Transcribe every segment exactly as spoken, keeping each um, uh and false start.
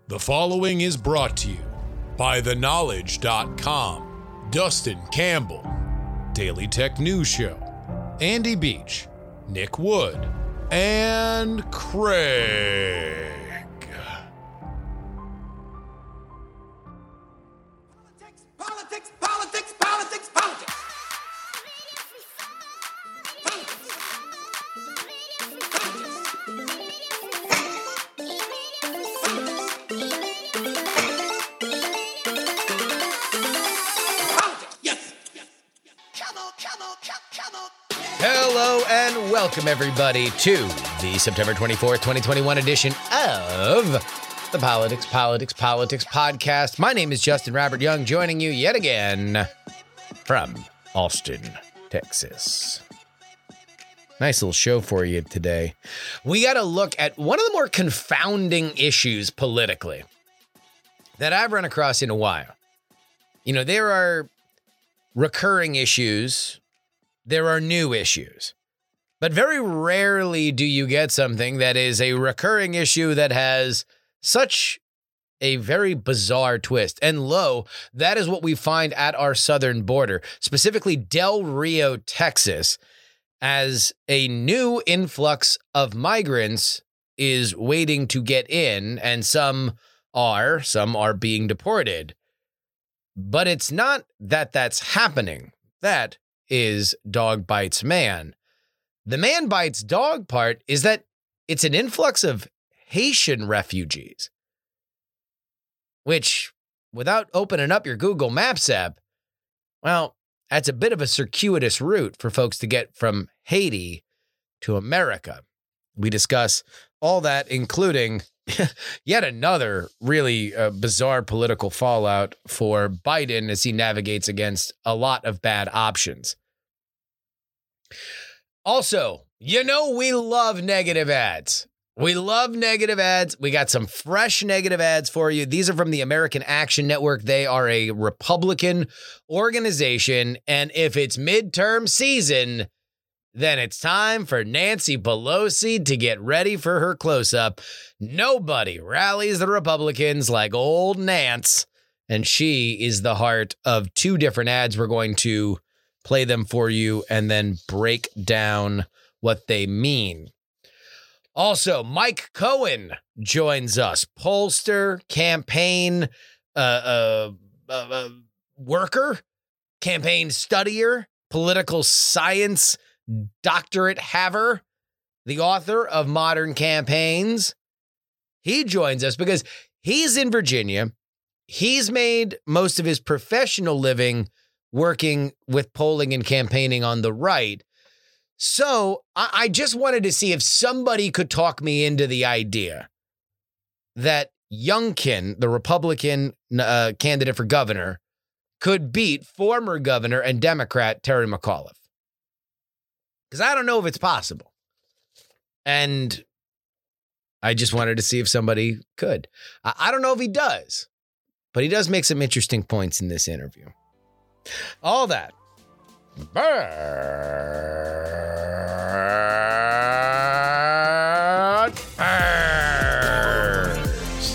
The following is brought to you by the knowledge dot com, Dustin Campbell, Daily Tech News Show, Andy Beach, Nick Wood, and Craig. Politics, politics, politics, politics. Hello and welcome everybody to the September twenty-fourth, twenty twenty-one edition of the Politics, Politics, Politics podcast. My name is Justin Robert Young, joining you yet again from Austin, Texas. Nice little show for you today. We got to look at one of the more confounding issues politically that I've run across in a while. You know, there are recurring issues, there are new issues, but very rarely do you get something that is a recurring issue that has such a very bizarre twist. And lo, that is what we find at our southern border, specifically Del Rio, Texas, as a new influx of migrants is waiting to get in, and some are, some are being deported. But it's not that that's happening. That is dog bites man. The man bites dog part is that it's an influx of Haitian refugees, which, without opening up your Google Maps app, well, that's a bit of a circuitous route for folks to get from Haiti to America. We discuss all that, including yet another really uh, bizarre political fallout for Biden as he navigates against a lot of bad options. Also, you know we love negative ads. We love negative ads. We got some fresh negative ads for you. These are from the American Action Network. They are a Republican organization, and if it's midterm season, then it's time for Nancy Pelosi to get ready for her close-up. Nobody rallies the Republicans like old Nance, and she is the heart of two different ads. We're going to play them for you and then break down what they mean. Also, Mike Cohen joins us, pollster, campaign uh, uh, uh, uh, worker, campaign studier, political science doctorate haver, the author of Modern Campaigns. He joins us because he's in Virginia. He's made most of his professional living working with polling and campaigning on the right. So I, I just wanted to see if somebody could talk me into the idea that Youngkin, the Republican uh, candidate for governor, could beat former governor and Democrat Terry McAuliffe. Because I don't know if it's possible. And I just wanted to see if somebody could. I, I don't know if he does, but he does make some interesting points in this interview. All that. But first,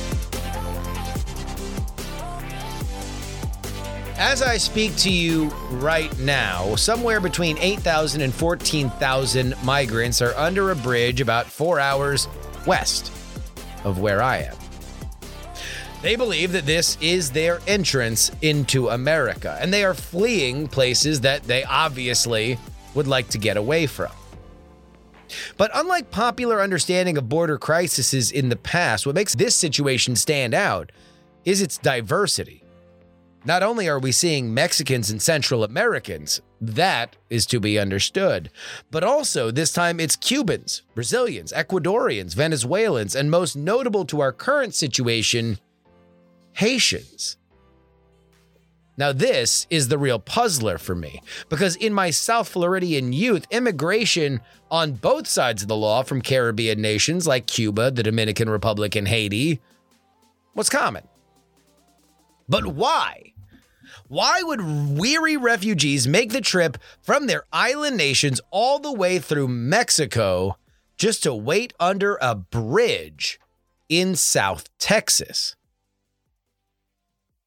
as I speak to you right now, somewhere between eight thousand and fourteen thousand migrants are under a bridge about four hours west of where I am. They believe that this is their entrance into America, and they are fleeing places that they obviously would like to get away from. But unlike popular understanding of border crises in the past, what makes this situation stand out is its diversity. Not only are we seeing Mexicans and Central Americans, that is to be understood, but also this time it's Cubans, Brazilians, Ecuadorians, Venezuelans, and most notable to our current situation, Haitians. Now, this is the real puzzler for me, because in my South Floridian youth, immigration on both sides of the law from Caribbean nations like Cuba, the Dominican Republic, and Haiti was common. But why? Why would weary refugees make the trip from their island nations all the way through Mexico just to wait under a bridge in South Texas?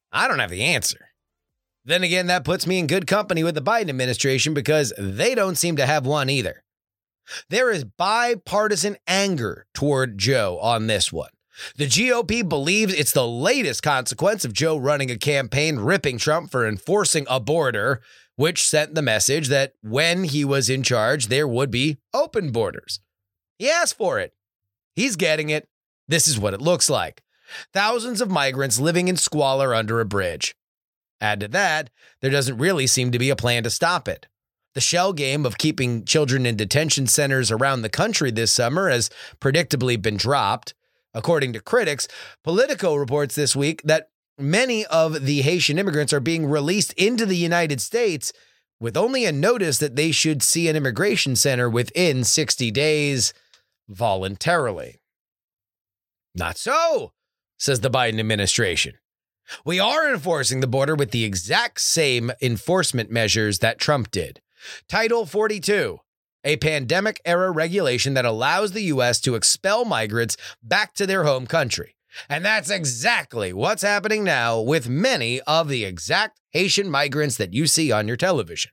I don't have the answer. Then again, that puts me in good company with the Biden administration because they don't seem to have one either. There is bipartisan anger toward Joe on this one. The G O P believes it's the latest consequence of Joe running a campaign ripping Trump for enforcing a border, which sent the message that when he was in charge, there would be open borders. He asked for it. He's getting it. This is what it looks like. Thousands of migrants living in squalor under a bridge. Add to that, there doesn't really seem to be a plan to stop it. The shell game of keeping children in detention centers around the country this summer has predictably been dropped. According to critics, Politico reports this week that many of the Haitian immigrants are being released into the United States with only a notice that they should see an immigration center within sixty days voluntarily. Not so, says the Biden administration. We are enforcing the border with the exact same enforcement measures that Trump did. Title forty-two, a pandemic-era regulation that allows the U S to expel migrants back to their home country. And that's exactly what's happening now with many of the exact Haitian migrants that you see on your television.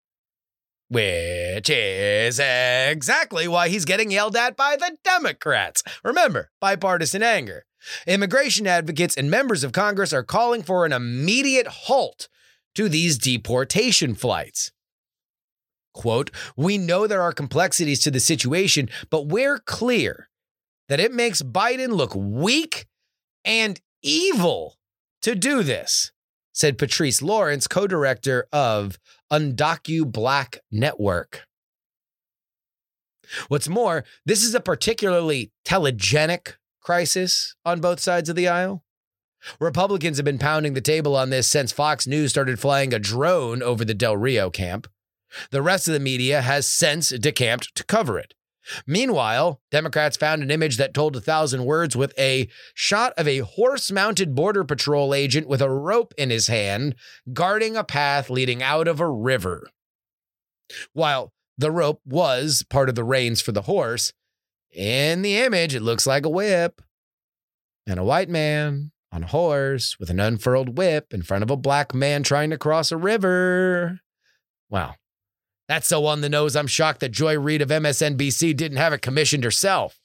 Which is exactly why he's getting yelled at by the Democrats. Remember, bipartisan anger. Immigration advocates and members of Congress are calling for an immediate halt to these deportation flights. Quote, we know there are complexities to the situation, but we're clear that it makes Biden look weak and evil to do this, said Patrice Lawrence, co-director of Undocu Black Network. What's more, this is a particularly telegenic crisis on both sides of the aisle. Republicans have been pounding the table on this since Fox News started flying a drone over the Del Rio camp. The rest of the media has since decamped to cover it. Meanwhile, Democrats found an image that told a thousand words with a shot of a horse-mounted Border Patrol agent with a rope in his hand, guarding a path leading out of a river. While the rope was part of the reins for the horse, in the image, it looks like a whip. And a white man on a horse with an unfurled whip in front of a black man trying to cross a river. Wow. That's so on the nose, I'm shocked that Joy Reid of M S N B C didn't have it commissioned herself.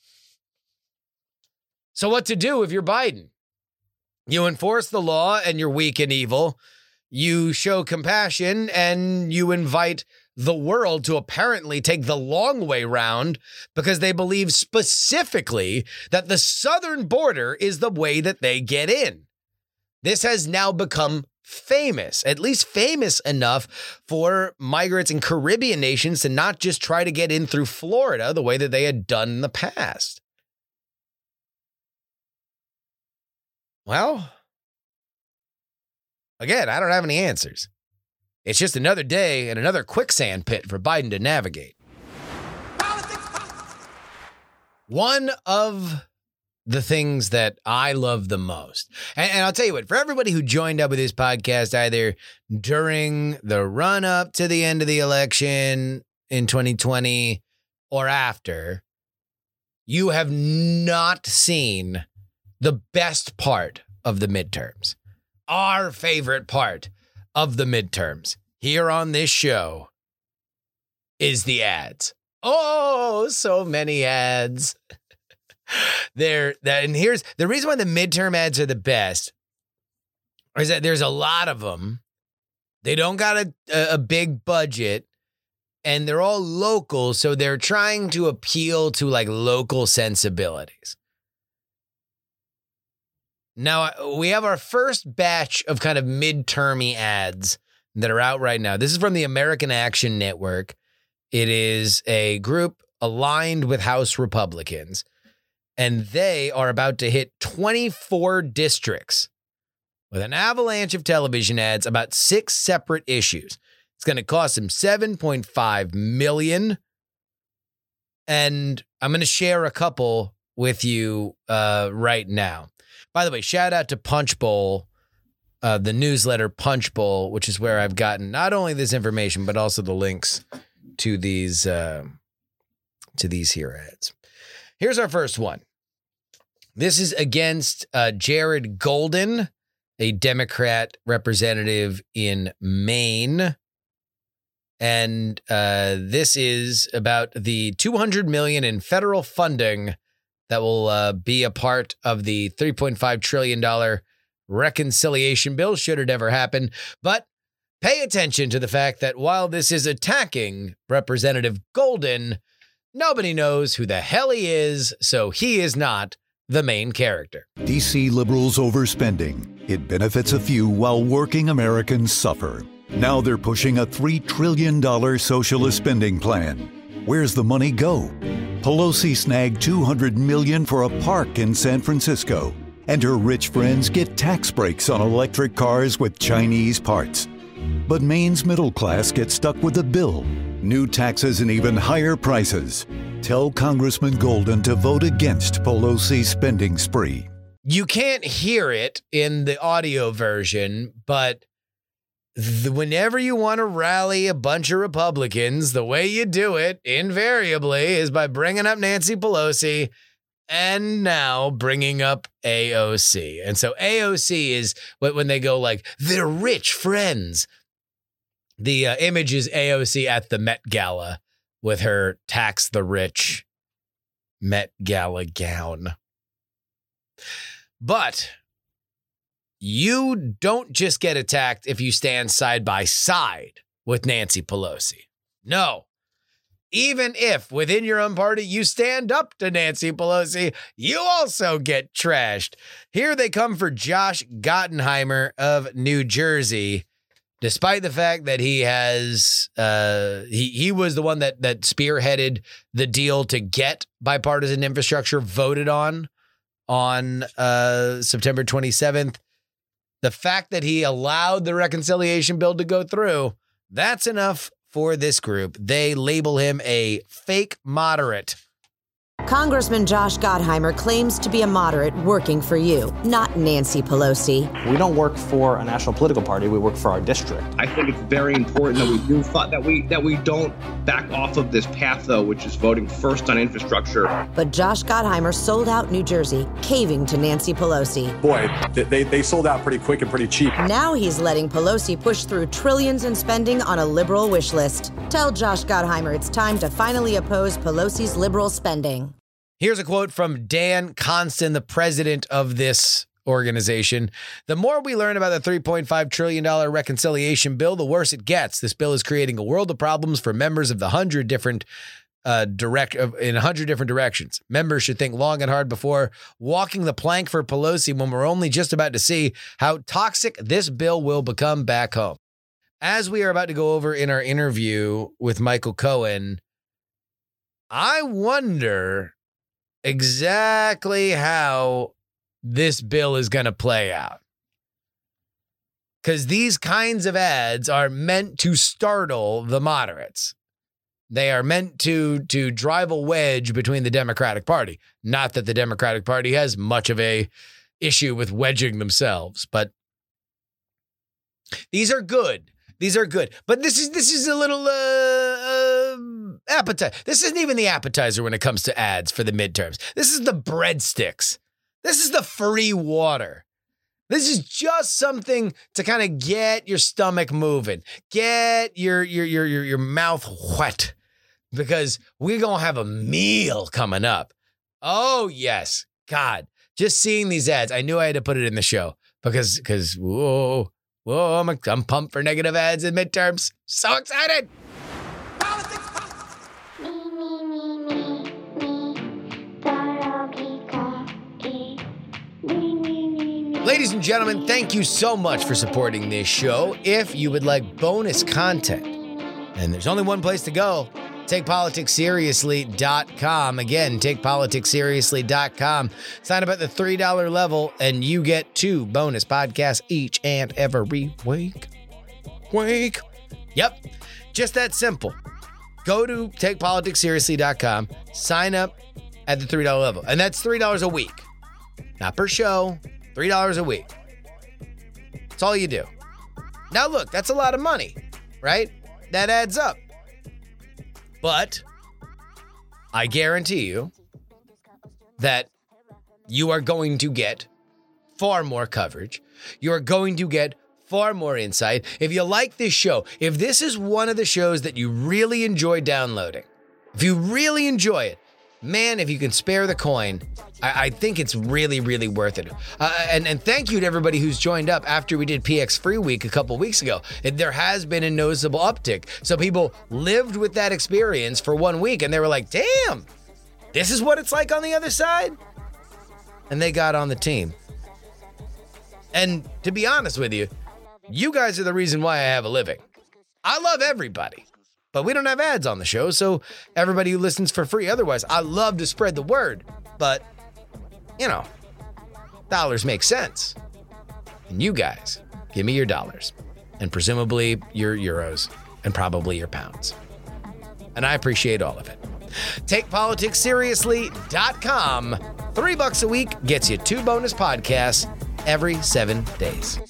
So what to do if you're Biden? You enforce the law and you're weak and evil. You show compassion and you invite the world to apparently take the long way round because they believe specifically that the southern border is the way that they get in. This has now become famous, at least famous enough for migrants in Caribbean nations to not just try to get in through Florida the way that they had done in the past. Well, again, I don't have any answers. It's just another day and another quicksand pit for Biden to navigate. One of the things that I love the most, and, and I'll tell you what, for everybody who joined up with this podcast either during the run up to the end of the election in twenty twenty or after, you have not seen the best part of the midterms. Our favorite part of the midterms here on this show is the ads. Oh, so many ads. There, that, and here's the reason why the midterm ads are the best is that there's a lot of them. They don't got a, a, a big budget and they're all local. So they're trying to appeal to like local sensibilities. Now, we have our first batch of kind of midtermy ads that are out right now. This is from the American Action Network. It is a group aligned with House Republicans, and they are about to hit twenty-four districts with an avalanche of television ads about six separate issues. It's going to cost them seven point five million dollars, and I'm going to share a couple with you uh, right now. By the way, shout out to Punchbowl, uh, the newsletter Punchbowl, which is where I've gotten not only this information, but also the links to these uh, to these here ads. Here's our first one. This is against uh, Jared Golden, a Democrat representative in Maine. And uh, this is about the two hundred million dollars in federal funding that will uh, be a part of the three point five trillion dollars reconciliation bill, should it ever happen. But pay attention to the fact that while this is attacking Representative Golden, nobody knows who the hell he is, so he is not the main character. D C liberals overspending. It benefits a few while working Americans suffer. Now they're pushing a three trillion dollars socialist spending plan. Where's the money go? Pelosi snagged two hundred million dollars for a park in San Francisco, and her rich friends get tax breaks on electric cars with Chinese parts. But Maine's middle class gets stuck with a bill, new taxes and even higher prices. Tell Congressman Golden to vote against Pelosi's spending spree. You can't hear it in the audio version, but th- whenever you want to rally a bunch of Republicans, the way you do it invariably is by bringing up Nancy Pelosi and now bringing up A O C. And so A O C is when they go like, they're rich friends. The uh, image is A O C at the Met Gala with her tax the rich Met Gala gown. But you don't just get attacked if you stand side by side with Nancy Pelosi. No. Even if within your own party you stand up to Nancy Pelosi, you also get trashed. Here they come for Josh Gottheimer of New Jersey, despite the fact that he has uh, he he was the one that that spearheaded the deal to get bipartisan infrastructure voted on on uh, September twenty-seventh. The fact that he allowed the reconciliation bill to go through, that's enough for this group. They label him a fake moderate. Congressman Josh Gottheimer claims to be a moderate working for you, not Nancy Pelosi. We don't work for a national political party. We work for our district. I think it's very important that we do that we that we don't back off of this path, though, which is voting first on infrastructure. But Josh Gottheimer sold out New Jersey, caving to Nancy Pelosi. Boy, they, they sold out pretty quick and pretty cheap. Now he's letting Pelosi push through trillions in spending on a liberal wish list. Tell Josh Gottheimer it's time to finally oppose Pelosi's liberal spending. Here's a quote from Dan Constan, the president of this organization. The more we learn about the three point five trillion dollars reconciliation bill, the worse it gets. This bill is creating a world of problems for members of the hundred different uh, direct in a hundred different directions. Members should think long and hard before walking the plank for Pelosi when we're only just about to see how toxic this bill will become back home. As we are about to go over in our interview with Michael Cohen, I wonder exactly how this bill is going to play out. Because these kinds of ads are meant to startle the moderates. They are meant to, to drive a wedge between the Democratic Party. Not that the Democratic Party has much of a issue with wedging themselves, but these are good. These are good. But this is this is a little uh, uh, appetizer. This isn't even the appetizer when it comes to ads for the midterms. This is the breadsticks. This is the free water. This is just something to kind of get your stomach moving, get your your your your, your mouth wet, because we're gonna have a meal coming up. Oh yes, God! Just seeing these ads, I knew I had to put it in the show because because whoa. Whoa, I'm, I'm pumped for negative ads in midterms. So excited. Politics, politics. Ladies and gentlemen, thank you so much for supporting this show. If you would like bonus content, and there's only one place to go, take politics seriously dot com. Again, take politics seriously dot com. Sign up at the three dollars level, and you get two bonus podcasts each and every week. Week. Yep. Just that simple. Go to take politics seriously dot com. Sign up at the three dollars level. And that's three dollars a week. Not per show. three dollars a week. That's all you do. Now, look, that's a lot of money, right? That adds up. But I guarantee you that you are going to get far more coverage. You're going to get far more insight. If you like this show, if this is one of the shows that you really enjoy downloading, if you really enjoy it, man, if you can spare the coin, I, I think it's really, really worth it. Uh, and, and thank you to everybody who's joined up after we did P X Free Week a couple weeks ago. It, there has been a noticeable uptick. So people lived with that experience for one week and they were like, damn, this is what it's like on the other side? And they got on the team. And to be honest with you, you guys are the reason why I have a living. I love everybody, but we don't have ads on the show, so everybody who listens for free. Otherwise, I love to spread the word, but, you know, dollars make sense. And you guys, give me your dollars, and presumably your euros, and probably your pounds. And I appreciate all of it. take politics seriously dot com. Three bucks a week gets you two bonus podcasts every seven days.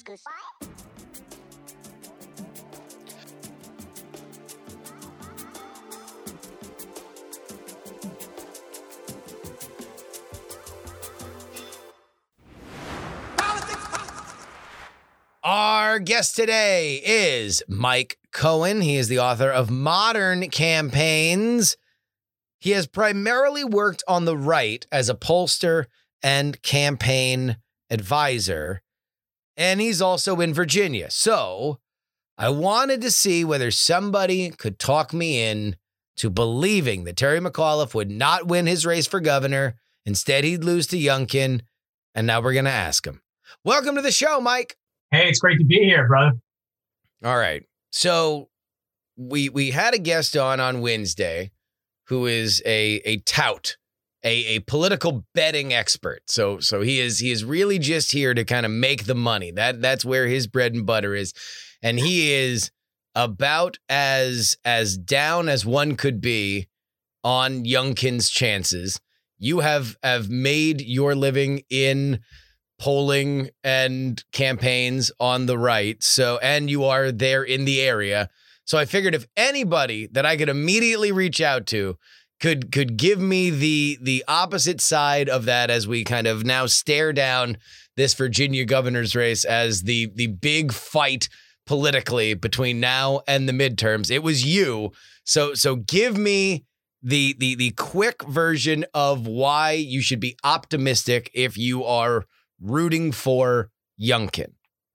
Our guest today is Mike Cohen. He is the author of Modern Campaigns. He has primarily worked on the right as a pollster and campaign advisor, and he's also in Virginia. So I wanted to see whether somebody could talk me in to believing that Terry McAuliffe would not win his race for governor. Instead, he'd lose to Youngkin, and now we're going to ask him. Welcome to the show, Mike. Hey, it's great to be here, brother. All right. So we we had a guest on on Wednesday who is a a tout, a, a political betting expert. So so he is he is really just here to kind of make the money. That that's where his bread and butter is. And he is about as as down as one could be on Youngkin's chances. You have have made your living in polling and campaigns on the right. So, and you are there in the area. So I figured if anybody that I could immediately reach out to could, could give me the, the opposite side of that as we kind of now stare down this Virginia governor's race as the, the big fight politically between now and the midterms, it was you. So, so give me the, the, the quick version of why you should be optimistic if you are rooting for Youngkin.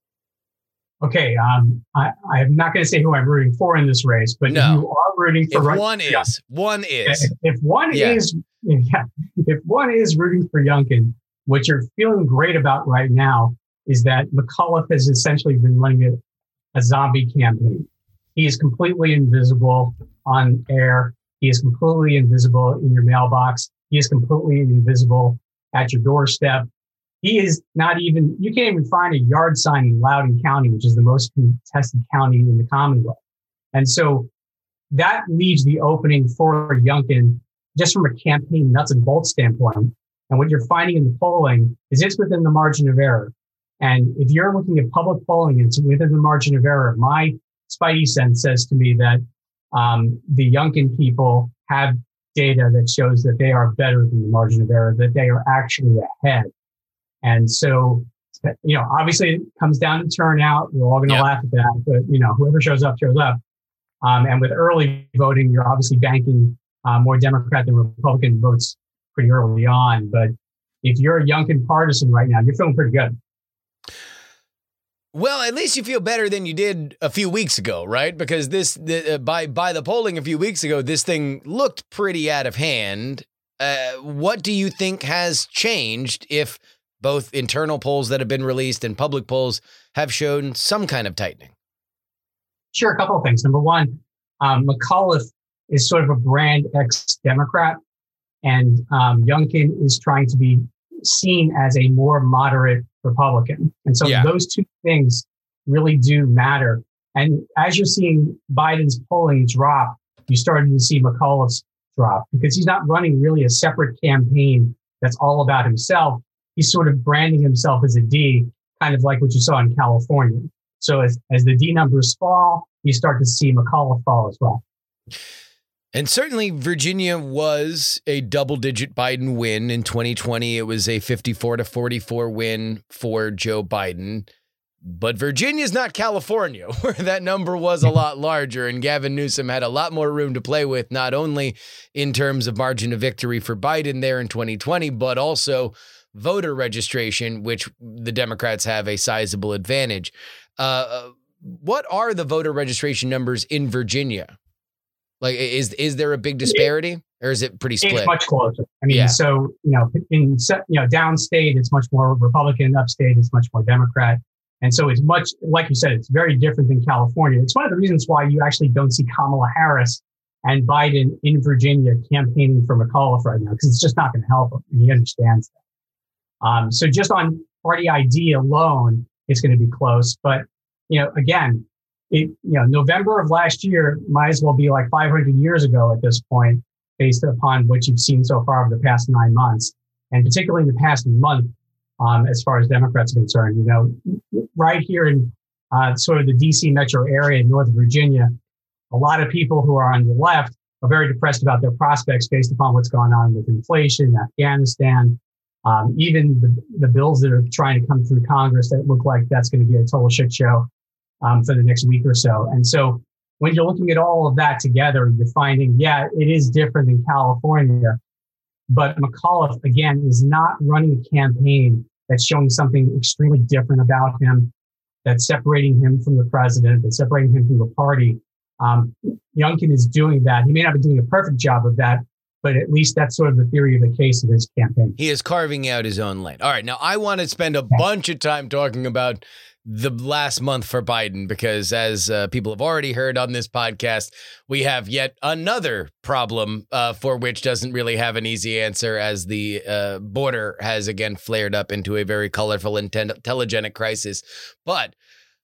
Okay, um, I, I'm not going to say who I'm rooting for in this race, but no. you are rooting for if right, one is yeah. one is if, if one yeah. is yeah, if one is rooting for Youngkin, what you're feeling great about right now is that McAuliffe has essentially been running a, a zombie campaign. He is completely invisible on air. He is completely invisible in your mailbox. He is completely invisible at your doorstep. He is not even, you can't even find a yard sign in Loudoun County, which is the most contested county in the Commonwealth. And so that leaves the opening for Youngkin just from a campaign nuts and bolts standpoint. And what you're finding in the polling is it's within the margin of error. And if you're looking at public polling, it's within the margin of error. My spidey sense says to me that um, the Youngkin people have data that shows that they are better than the margin of error, that they are actually ahead. And so, you know, obviously it comes down to turnout. We're all going to yep. laugh at that, but, you know, whoever shows up, shows up. Um, and with early voting, you're obviously banking uh, more Democrat than Republican votes pretty early on. But if you're a Youngkin partisan right now, you're feeling pretty good. Well, at least you feel better than you did a few weeks ago, right? Because this, the, uh, by by the polling a few weeks ago, this thing looked pretty out of hand. Uh, what do you think has changed if both internal polls that have been released and public polls have shown some kind of tightening? Sure, a couple of things. Number one, um, McAuliffe is sort of a brand ex-Democrat, and um, Youngkin is trying to be seen as a more moderate Republican. And so yeah. those two things really do matter. And as you're seeing Biden's polling drop, you're starting to see McAuliffe's drop because he's not running really a separate campaign that's all about himself. He's sort of branding himself as a D, kind of like what you saw in California. So as, as the D numbers fall, you start to see McAuliffe fall as well. And certainly Virginia was a double-digit Biden win. In twenty twenty, it was a fifty-four to forty-four win for Joe Biden. But Virginia's not California, where that number was a lot larger, and Gavin Newsom had a lot more room to play with, not only in terms of margin of victory for Biden there in twenty twenty, but also voter registration, which the Democrats have a sizable advantage. Uh, what are the voter registration numbers in Virginia? Like, is is there a big disparity, or is it pretty split? It's much closer. I mean, Yeah. so, you know, in, you know, downstate, it's much more Republican. Upstate, it's much more Democrat. And so it's much, like you said, it's very different than California. It's one of the reasons why you actually don't see Kamala Harris and Biden in Virginia campaigning for McAuliffe right now, because it's just not going to help him. And he understands that. Um, so just on party I D alone, it's going to be close. But, you know, again, it, you know, November of last year might as well be like five hundred years ago at this point, based upon what you've seen so far over the past nine months, and particularly in the past month, um, as far as Democrats are concerned. You know, right here in uh, sort of the D C metro area in Northern Virginia, a lot of people who are on the left are very depressed about their prospects based upon what's going on with inflation, Afghanistan, um, even the, the bills that are trying to come through Congress that look like that's going to be a total shit show um, for the next week or so. And so when you're looking at all of that together, you're finding, yeah, it is different than California. But McAuliffe, again, is not running a campaign that's showing something extremely different about him, that's separating him from the president, that's separating him from the party. Um, Youngkin is doing that. He may not be doing a perfect job of that, but at least that's sort of the theory of the case of his campaign. He is carving out his own lane. All right. Now, I want to spend a bunch of time talking about the last month for Biden, because as uh, people have already heard on this podcast, we have yet another problem uh, for which doesn't really have an easy answer, as the uh, border has again flared up into a very colorful and ten- telegenic crisis. But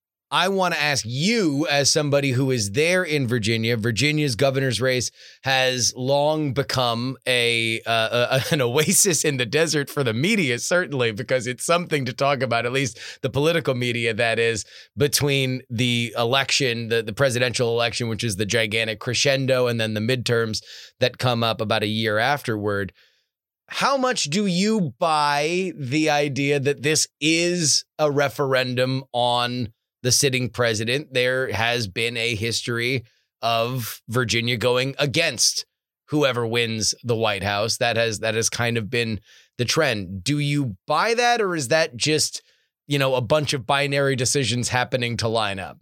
I want to ask you, as somebody who is there in Virginia, Virginia's governor's race has long become a, uh, a an oasis in the desert for the media, certainly, because it's something to talk about, at least the political media, that is, between the election, the, the presidential election, which is the gigantic crescendo, and then the midterms that come up about a year afterward. How much do you buy the idea that this is a referendum on the sitting president? There has been a history of Virginia going against whoever wins the White House. That has that has kind of been the trend. Do you buy that, or is that just, you know, a bunch of binary decisions happening to line up?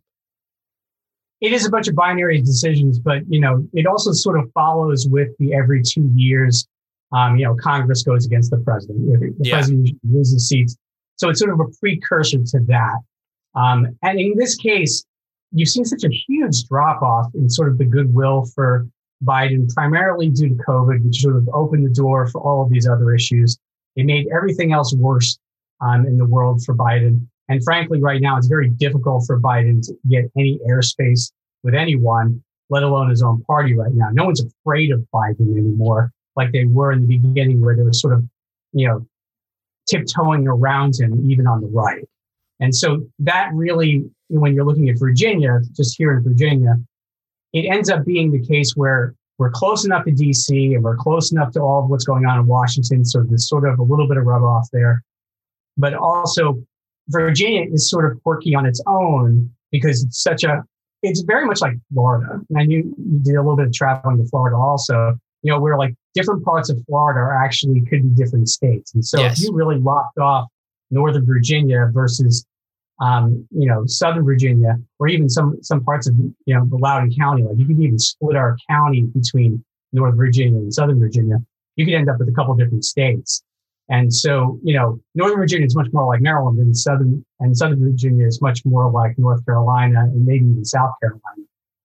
It is a bunch of binary decisions, but, you know, it also sort of follows with the every two years, um, you know, Congress goes against the president. The Yeah. president loses seats. So it's sort of a precursor to that. Um, and in this case, you've seen such a huge drop off in sort of the goodwill for Biden, primarily due to COVID, which sort of opened the door for all of these other issues. It made everything else worse um, in the world for Biden. And frankly, right now, it's very difficult for Biden to get any airspace with anyone, let alone his own party right now. No one's afraid of Biden anymore, like they were in the beginning, where they were sort of, you know, tiptoeing around him, even on the right. And so that really, when you're looking at Virginia, just here in Virginia, it ends up being the case where we're close enough to D C and we're close enough to all of what's going on in Washington. So there's sort of a little bit of rub off there. But also, Virginia is sort of quirky on its own because it's such a, it's very much like Florida. And I knew you did a little bit of traveling to Florida also, you know, where like different parts of Florida are actually could be different states. And so Yes. if you really locked off Northern Virginia versus, um, you know, Southern Virginia, or even some some parts of, you know, the Loudoun County, like you could even split our county between Northern Virginia and Southern Virginia. You could end up with a couple different states. And so, you know, Northern Virginia is much more like Maryland than Southern, and Southern Virginia is much more like North Carolina and maybe even South Carolina.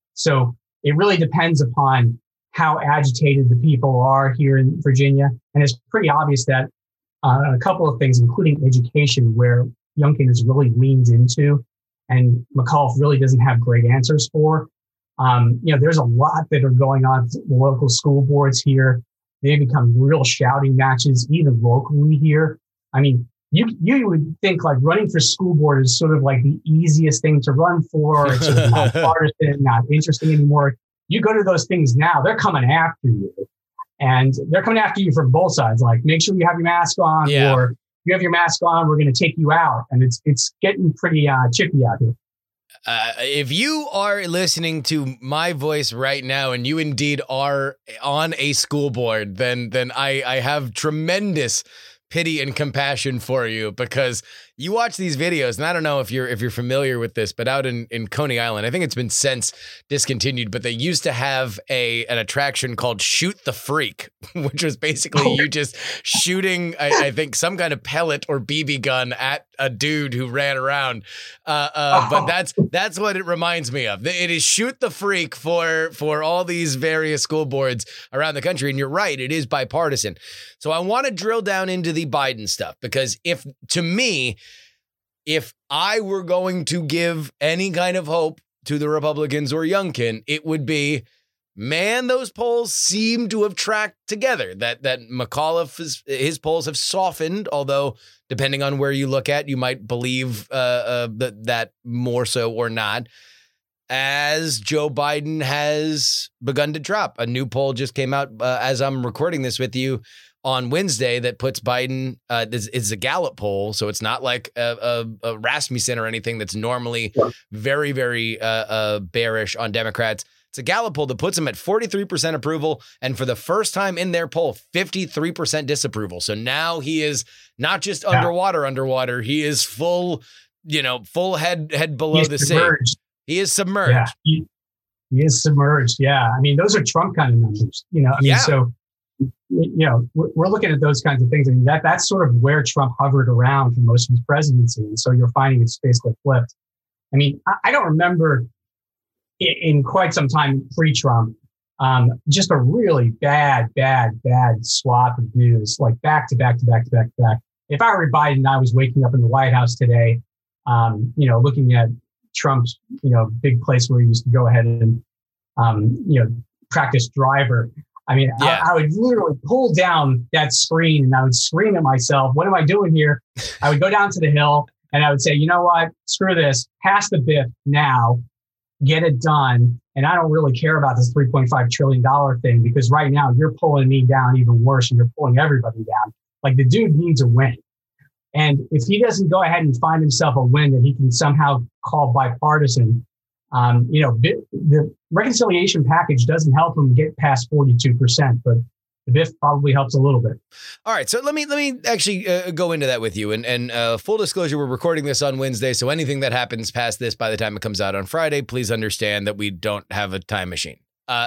So it really depends upon how agitated the people are here in Virginia. And it's pretty obvious that uh, a couple of things, including education, where Youngkin has really leaned into and McAuliffe really doesn't have great answers for. Um, you know, there's a lot that are going on at the local school boards here. They become real shouting matches, even locally here. I mean, you you would think like running for school board is sort of like the easiest thing to run for. It's sort of not partisan, not interesting anymore. you go to those things now, they're coming after you. And they're coming after you from both sides. Like, make sure you have your mask on, yeah. or you have your mask on, we're going to take you out. And it's it's getting pretty uh, chippy out here. Uh, if you are listening to my voice right now and you indeed are on a school board, then then I, I have tremendous pity and compassion for you, because you watch these videos, and I don't know if you're if you're familiar with this, but out in, in Coney Island, I think it's been since discontinued, but they used to have a an attraction called Shoot the Freak, which was basically you just shooting, I, I think, some kind of pellet or B B gun at a dude who ran around. Uh, uh, but that's that's what it reminds me of. It is Shoot the Freak for for all these various school boards around the country. And you're right, it is bipartisan. So I want to drill down into the Biden stuff, because if, to me, if I were going to give any kind of hope to the Republicans or Youngkin, it would be, man, those polls seem to have tracked together. That that McAuliffe, is, his polls have softened, although depending on where you look at, you might believe uh, uh, that, that more so or not, as Joe Biden has begun to drop. A new poll just came out uh, as I'm recording this with you on Wednesday that puts Biden, uh, is, is a Gallup poll, so it's not like a, a, a Rasmussen or anything that's normally very, very uh, uh, bearish on Democrats. It's a Gallup poll that puts him at forty-three percent approval, and for the first time in their poll, fifty-three percent disapproval. So now he is not just yeah. underwater, underwater. He is full, you know, full head head below He's the submerged. sea. He is submerged. Yeah, he, he is submerged. Yeah, I mean, those are Trump kind of numbers. You know, I mean, yeah. so. You know, we're looking at those kinds of things. I mean, that that's sort of where Trump hovered around for most of his presidency. And so you're finding it's basically flipped. I mean, I, I don't remember in, in quite some time pre-Trump, um, just a really bad, bad, bad swath of news, like back to back to back to back to back. If I were Biden and I was waking up in the White House today, um, you know, looking at Trump's, you know, big place where he used to go ahead and, um, you know, practice driver. I mean, yeah. I, I would literally pull down that screen and I would scream at myself, what am I doing here? I would go down to the Hill and I would say, you know what? Screw this. Pass the B I F now. Get it done. And I don't really care about this three point five trillion dollars thing, because right now you're pulling me down even worse and you're pulling everybody down. Like, the dude needs a win. And if he doesn't go ahead and find himself a win that he can somehow call bipartisan, Um, you know, the reconciliation package doesn't help him get past forty-two percent, but the B I F probably helps a little bit. All right, so let me let me actually uh, go into that with you. And and uh, full disclosure, we're recording this on Wednesday, so anything that happens past this by the time it comes out on Friday, please understand that we don't have a time machine. Uh,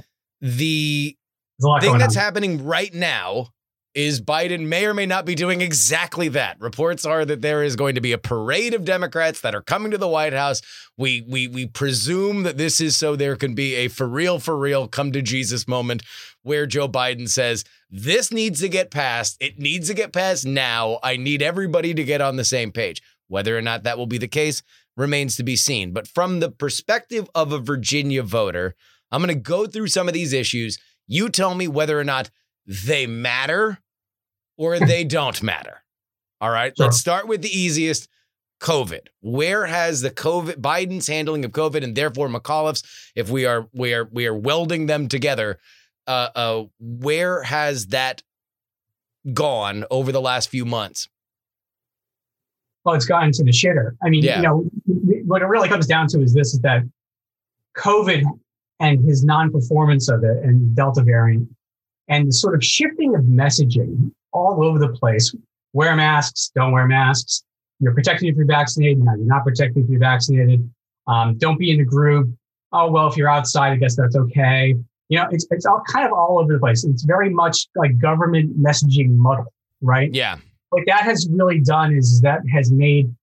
the thing that's on. happening right now is Biden may or may not be doing exactly that. Reports are that there is going to be a parade of Democrats that are coming to the White House. We we we presume that this is so there can be a for real, for real come to Jesus moment where Joe Biden says, this needs to get passed. It needs to get passed now. I need everybody to get on the same page. Whether or not that will be the case remains to be seen. But from the perspective of a Virginia voter, I'm going to go through some of these issues. You tell me whether or not they matter or they don't matter. All right, sure. Let's start with the easiest, COVID. Where has the COVID, Biden's handling of COVID, and therefore McAuliffe's, if we are we are we are welding them together, uh, uh, where has that gone over the last few months? Well, it's gotten to the shitter. I mean, yeah. you know, what it really comes down to is this: is that COVID and his non-performance of it, and Delta variant, and the sort of shifting of messaging all over the place. Wear masks, don't wear masks. You're protected if you're vaccinated. No, you're not protected if you're vaccinated. Um, don't be in a group. Oh, well, if you're outside, I guess that's okay. You know, it's it's all kind of all over the place. It's very much like government messaging muddle, right? Yeah. What that has really done is that has made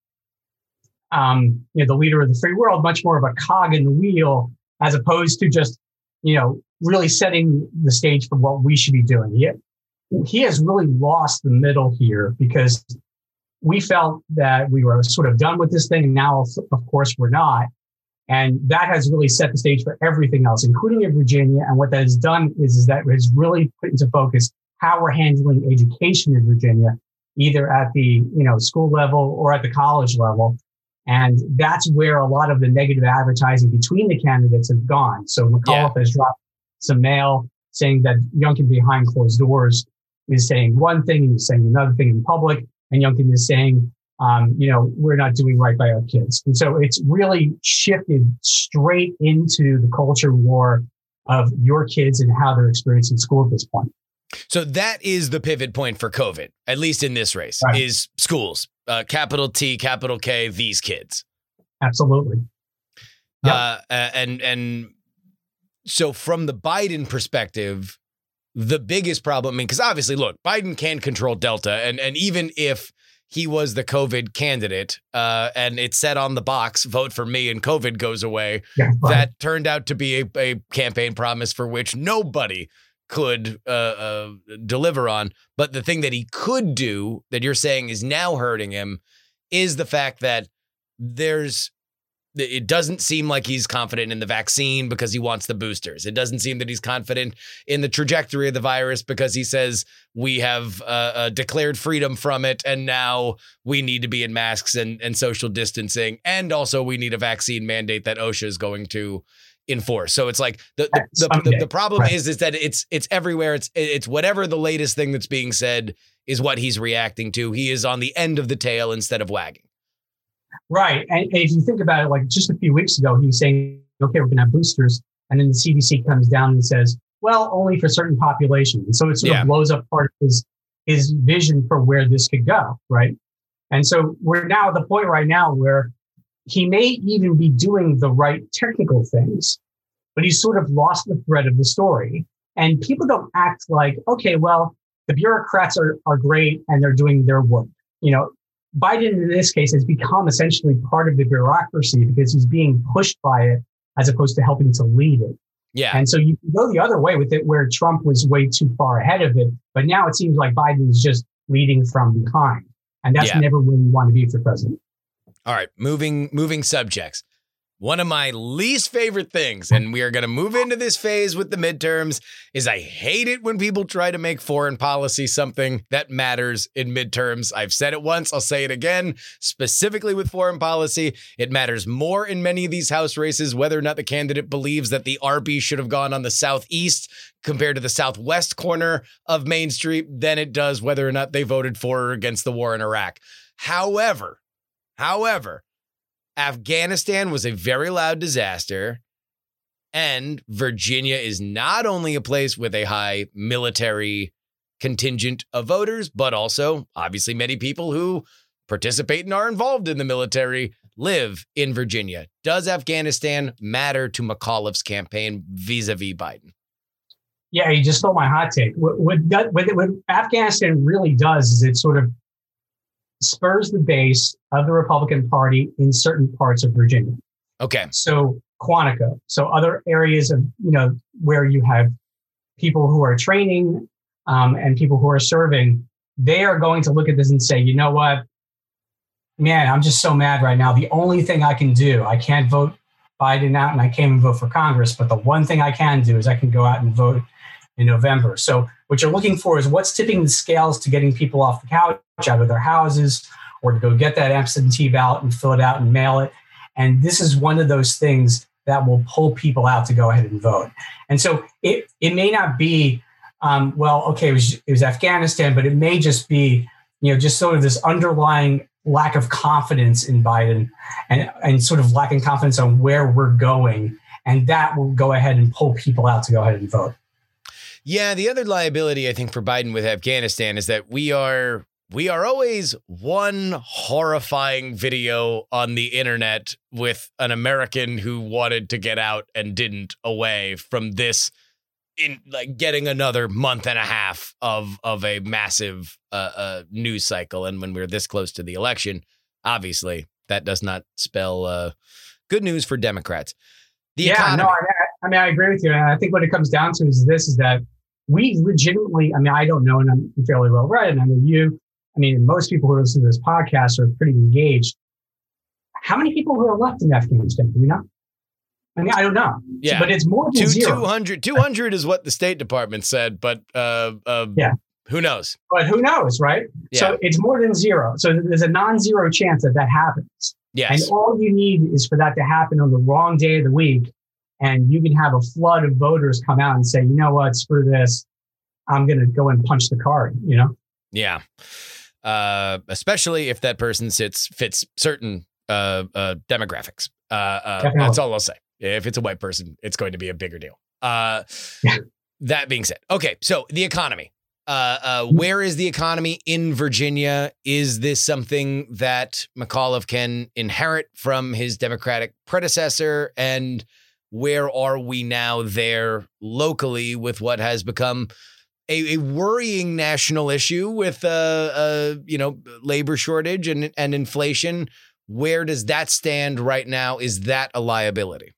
um, you know, the leader of the free world much more of a cog in the wheel, as opposed to just, you know, really setting the stage for what we should be doing. He, he has really lost the middle here, because we felt that we were sort of done with this thing. And now, of course, we're not. And that has really set the stage for everything else, including in Virginia. And what that has done is, is that it has really put into focus how we're handling education in Virginia, either at the, you know, school level or at the college level. And that's where a lot of the negative advertising between the candidates have gone. So McAuliffe yeah. has dropped some mail saying that Youngkin behind closed doors is saying one thing and he's saying another thing in public. And Youngkin is saying, um, you know, we're not doing right by our kids. And so it's really shifted straight into the culture war of your kids and how they're experiencing school at this point. So that is the pivot point for COVID, at least in this race, right. is schools, uh, capital T, capital K, these kids. Absolutely. Yep. Uh, and, and so from the Biden perspective, the biggest problem, I mean, because obviously, look, Biden can control Delta. And, and even if he was the COVID candidate uh, and it said on the box, vote for me and COVID goes away, yeah, right. that turned out to be a, a campaign promise for which nobody could uh, uh, deliver on. But the thing that he could do that you're saying is now hurting him is the fact that there's, it doesn't seem like he's confident in the vaccine because he wants the boosters. It doesn't seem that he's confident in the trajectory of the virus because he says we have uh, uh, declared freedom from it and now we need to be in masks and, and social distancing. And also we need a vaccine mandate that OSHA is going to enforce. So it's like the the, the, the, the problem right. is is that it's it's everywhere. It's it's whatever the latest thing that's being said is what he's reacting to. He is on the end of the tail instead of wagging. Right. And, and if you think about it, like just a few weeks ago, he was saying, okay, we're going to have boosters. And then the C D C comes down and says, well, only for certain populations. And so it sort yeah. of blows up part of his, his vision for where this could go. Right. And so we're now at the point right now where he may even be doing the right technical things, but he's sort of lost the thread of the story. And people don't act like, okay, well, the bureaucrats are, are great and they're doing their work. You know, Biden in this case has become essentially part of the bureaucracy because he's being pushed by it as opposed to helping to lead it. Yeah. And so you can go the other way with it where Trump was way too far ahead of it. But now it seems like Biden is just leading from behind. And that's yeah. never where you want to be for president. All right, moving moving subjects. One of my least favorite things, and we are going to move into this phase with the midterms, is I hate it when people try to make foreign policy something that matters in midterms. I've said it once, I'll say it again, specifically with foreign policy. It matters more in many of these House races, whether or not the candidate believes that the Arby's should have gone on the southeast compared to the southwest corner of Main Street than it does whether or not they voted for or against the war in Iraq. However, However, Afghanistan was a very loud disaster, and Virginia is not only a place with a high military contingent of voters, but also, obviously, many people who participate and are involved in the military live in Virginia. Does Afghanistan matter to McAuliffe's campaign vis-a-vis Biden? Yeah, you just stole my hot take. What, what, what, what Afghanistan really does is it sort of spurs the base of the Republican Party in certain parts of Virginia. Okay. So Quantico, so other areas of, you know, where you have people who are training um, and people who are serving, they are going to look at this and say, you know what, man, I'm just so mad right now. The only thing I can do, I can't vote Biden out and I can't even vote for Congress, but the one thing I can do is I can go out and vote in November. So what you're looking for is what's tipping the scales to getting people off the couch, out of their houses, or to go get that absentee ballot and fill it out and mail it. And this is one of those things that will pull people out to go ahead and vote. And so it it may not be, um, well, okay, it was, it was Afghanistan, but it may just be, you know, just sort of this underlying lack of confidence in Biden and, and sort of lacking confidence on where we're going. And that will go ahead and pull people out to go ahead and vote. Yeah, the other liability, I think, for Biden with Afghanistan is that we are we are always one horrifying video on the internet with an American who wanted to get out and didn't away from this, in like getting another month and a half of of a massive uh, uh, news cycle. And when we're this close to the election, obviously, that does not spell uh, good news for Democrats. The yeah, economy. no, I, I mean, I agree with you. And I think what it comes down to is this, is that we legitimately, I mean, I don't know, and I'm fairly well read, and I know you, I mean, most people who listen to this podcast are pretty engaged. How many people who are left in Afghanistan? Do we know? I mean, I don't know. Yeah. But it's more than Two, zero. two hundred, two hundred is what the State Department said, but uh, uh, yeah. who knows? But who knows, right? Yeah. So it's more than zero. So there's a non-zero chance that that happens. Yes. And all you need is for that to happen on the wrong day of the week. And you can have a flood of voters come out and say, you know what, screw this. I'm going to go and punch the card, you know? Yeah. Uh, especially if that person sits, fits certain uh, uh, demographics. Uh, uh, that's all I'll say. If it's a white person, it's going to be a bigger deal. Uh, that being said, okay, so the economy. Uh, uh, where is the economy in Virginia? Is this something that McAuliffe can inherit from his Democratic predecessor? And where are we now there locally with what has become a, a worrying national issue with, uh, uh, you know, labor shortage and, and inflation? Where does that stand right now? Is that a liability?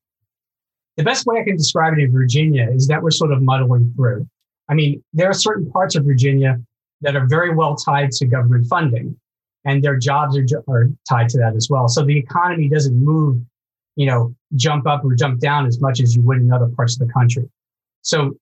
The best way I can describe it in Virginia is that we're sort of muddling through. I mean, there are certain parts of Virginia that are very well tied to government funding, and their jobs are, are tied to that as well. So the economy doesn't move, you know, jump up or jump down as much as you would in other parts of the country. So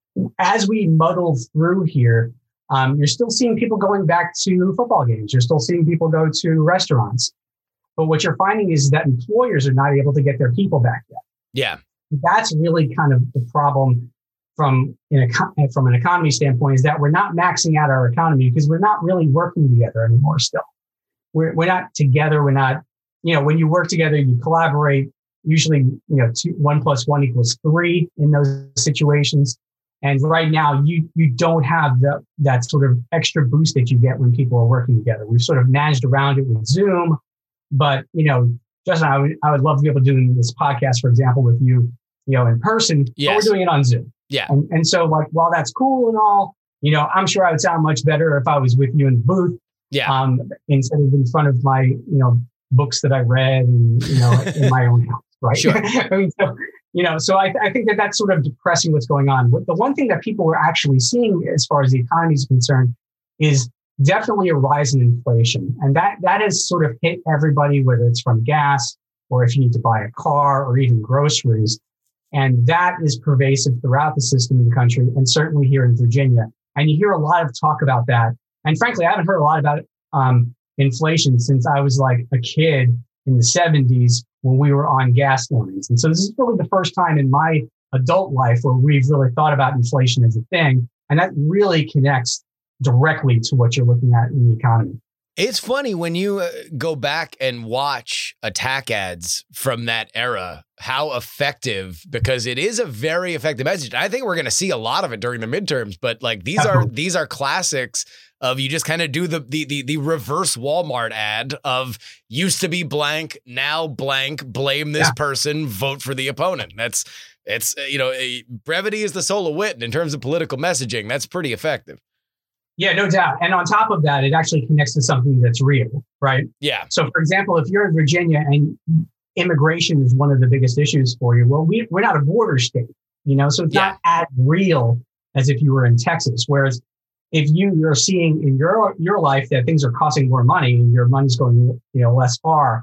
as we muddle through here, um, you're still seeing people going back to football games. You're still seeing people go to restaurants. But what you're finding is that employers are not able to get their people back yet. Yeah. That's really kind of the problem from an, from an economy standpoint, is that we're not maxing out our economy because we're not really working together anymore still. We're, we're not together. We're not, you know, when you work together, you collaborate. Usually, you know, two, one plus one equals three in those situations. And right now, you you don't have the, that sort of extra boost that you get when people are working together. We've sort of managed around it with Zoom. But, you know, Justin, I would, I would love to be able to do this podcast, for example, with you, you know, in person. Yes. But we're doing it on Zoom. Yeah. And, and so, like, while that's cool and all, you know, I'm sure I would sound much better if I was with you in the booth. Yeah. Um, instead of in front of my, you know, books that I read and, you know, in my own house, right? Sure. I mean, so, you know, so I, I think that that's sort of depressing what's going on. The one thing that people are actually seeing as far as the economy is concerned is definitely a rise in inflation. And that that has sort of hit everybody, whether it's from gas or if you need to buy a car or even groceries. And that is pervasive throughout the system in the country, and certainly here in Virginia. And you hear a lot of talk about that. And frankly, I haven't heard a lot about um, inflation since I was like a kid in the seventies when we were on gas lines. And so this is really the first time in my adult life where we've really thought about inflation as a thing. And that really connects directly to what you're looking at in the economy. It's funny when you uh, go back and watch attack ads from that era, how effective, because it is a very effective message. I think we're going to see a lot of it during the midterms, but like these are these are classics of you just kind of do the, the the the reverse Walmart ad of used to be blank, now blank, blame this yeah. person, vote for the opponent. That's it's you know, a, brevity is the soul of wit, and in terms of political messaging, that's pretty effective. Yeah, no doubt. And on top of that, it actually connects to something that's real, right? Yeah. So, for example, if you're in Virginia and immigration is one of the biggest issues for you, well, we, we're not a border state, you know, so it's yeah. not as real as if you were in Texas. Whereas if you are seeing in your your life that things are costing more money and your money's going, you know, less far,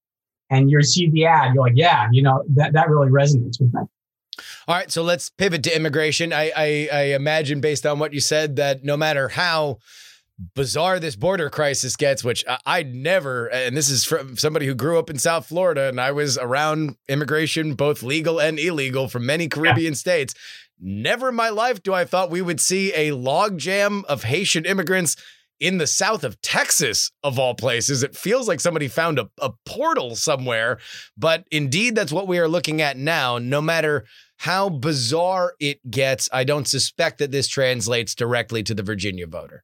and you see the ad, you're like, yeah, you know, that, that really resonates with me. All right, so let's pivot to immigration. I, I I imagine, based on what you said, that no matter how bizarre this border crisis gets, which I, I never, and this is from somebody who grew up in South Florida, and I was around immigration, both legal and illegal, from many Caribbean yeah. states. Never in my life do I thought we would see a logjam of Haitian immigrants in the south of Texas, of all places. It feels like somebody found a, a portal somewhere, but indeed, that's what we are looking at now. No matter how bizarre it gets, I don't suspect that this translates directly to the Virginia voter.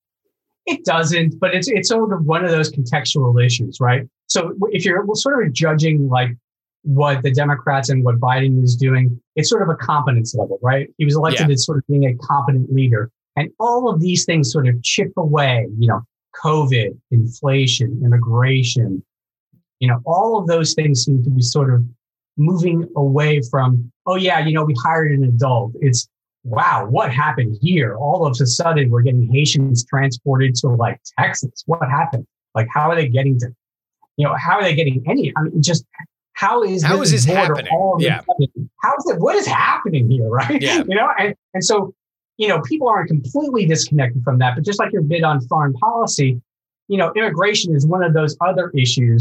It doesn't, but it's it's sort of one of those contextual issues, right? So if you're sort of judging like what the Democrats and what Biden is doing, it's sort of a competence level, right? He was elected yeah. as sort of being a competent leader. And all of these things sort of chip away, you know, COVID, inflation, immigration, you know, all of those things seem to be sort of moving away from, oh, yeah, you know, we hired an adult. It's, wow, what happened here? All of a sudden, we're getting Haitians transported to like Texas. What happened? Like, how are they getting to, you know, how are they getting any? I mean, just how is how this is this border happening? all Yeah. How is it? What is happening here? Right. Yeah. You know, and, and so, you know, people aren't completely disconnected from that. But just like your bid on foreign policy, you know, immigration is one of those other issues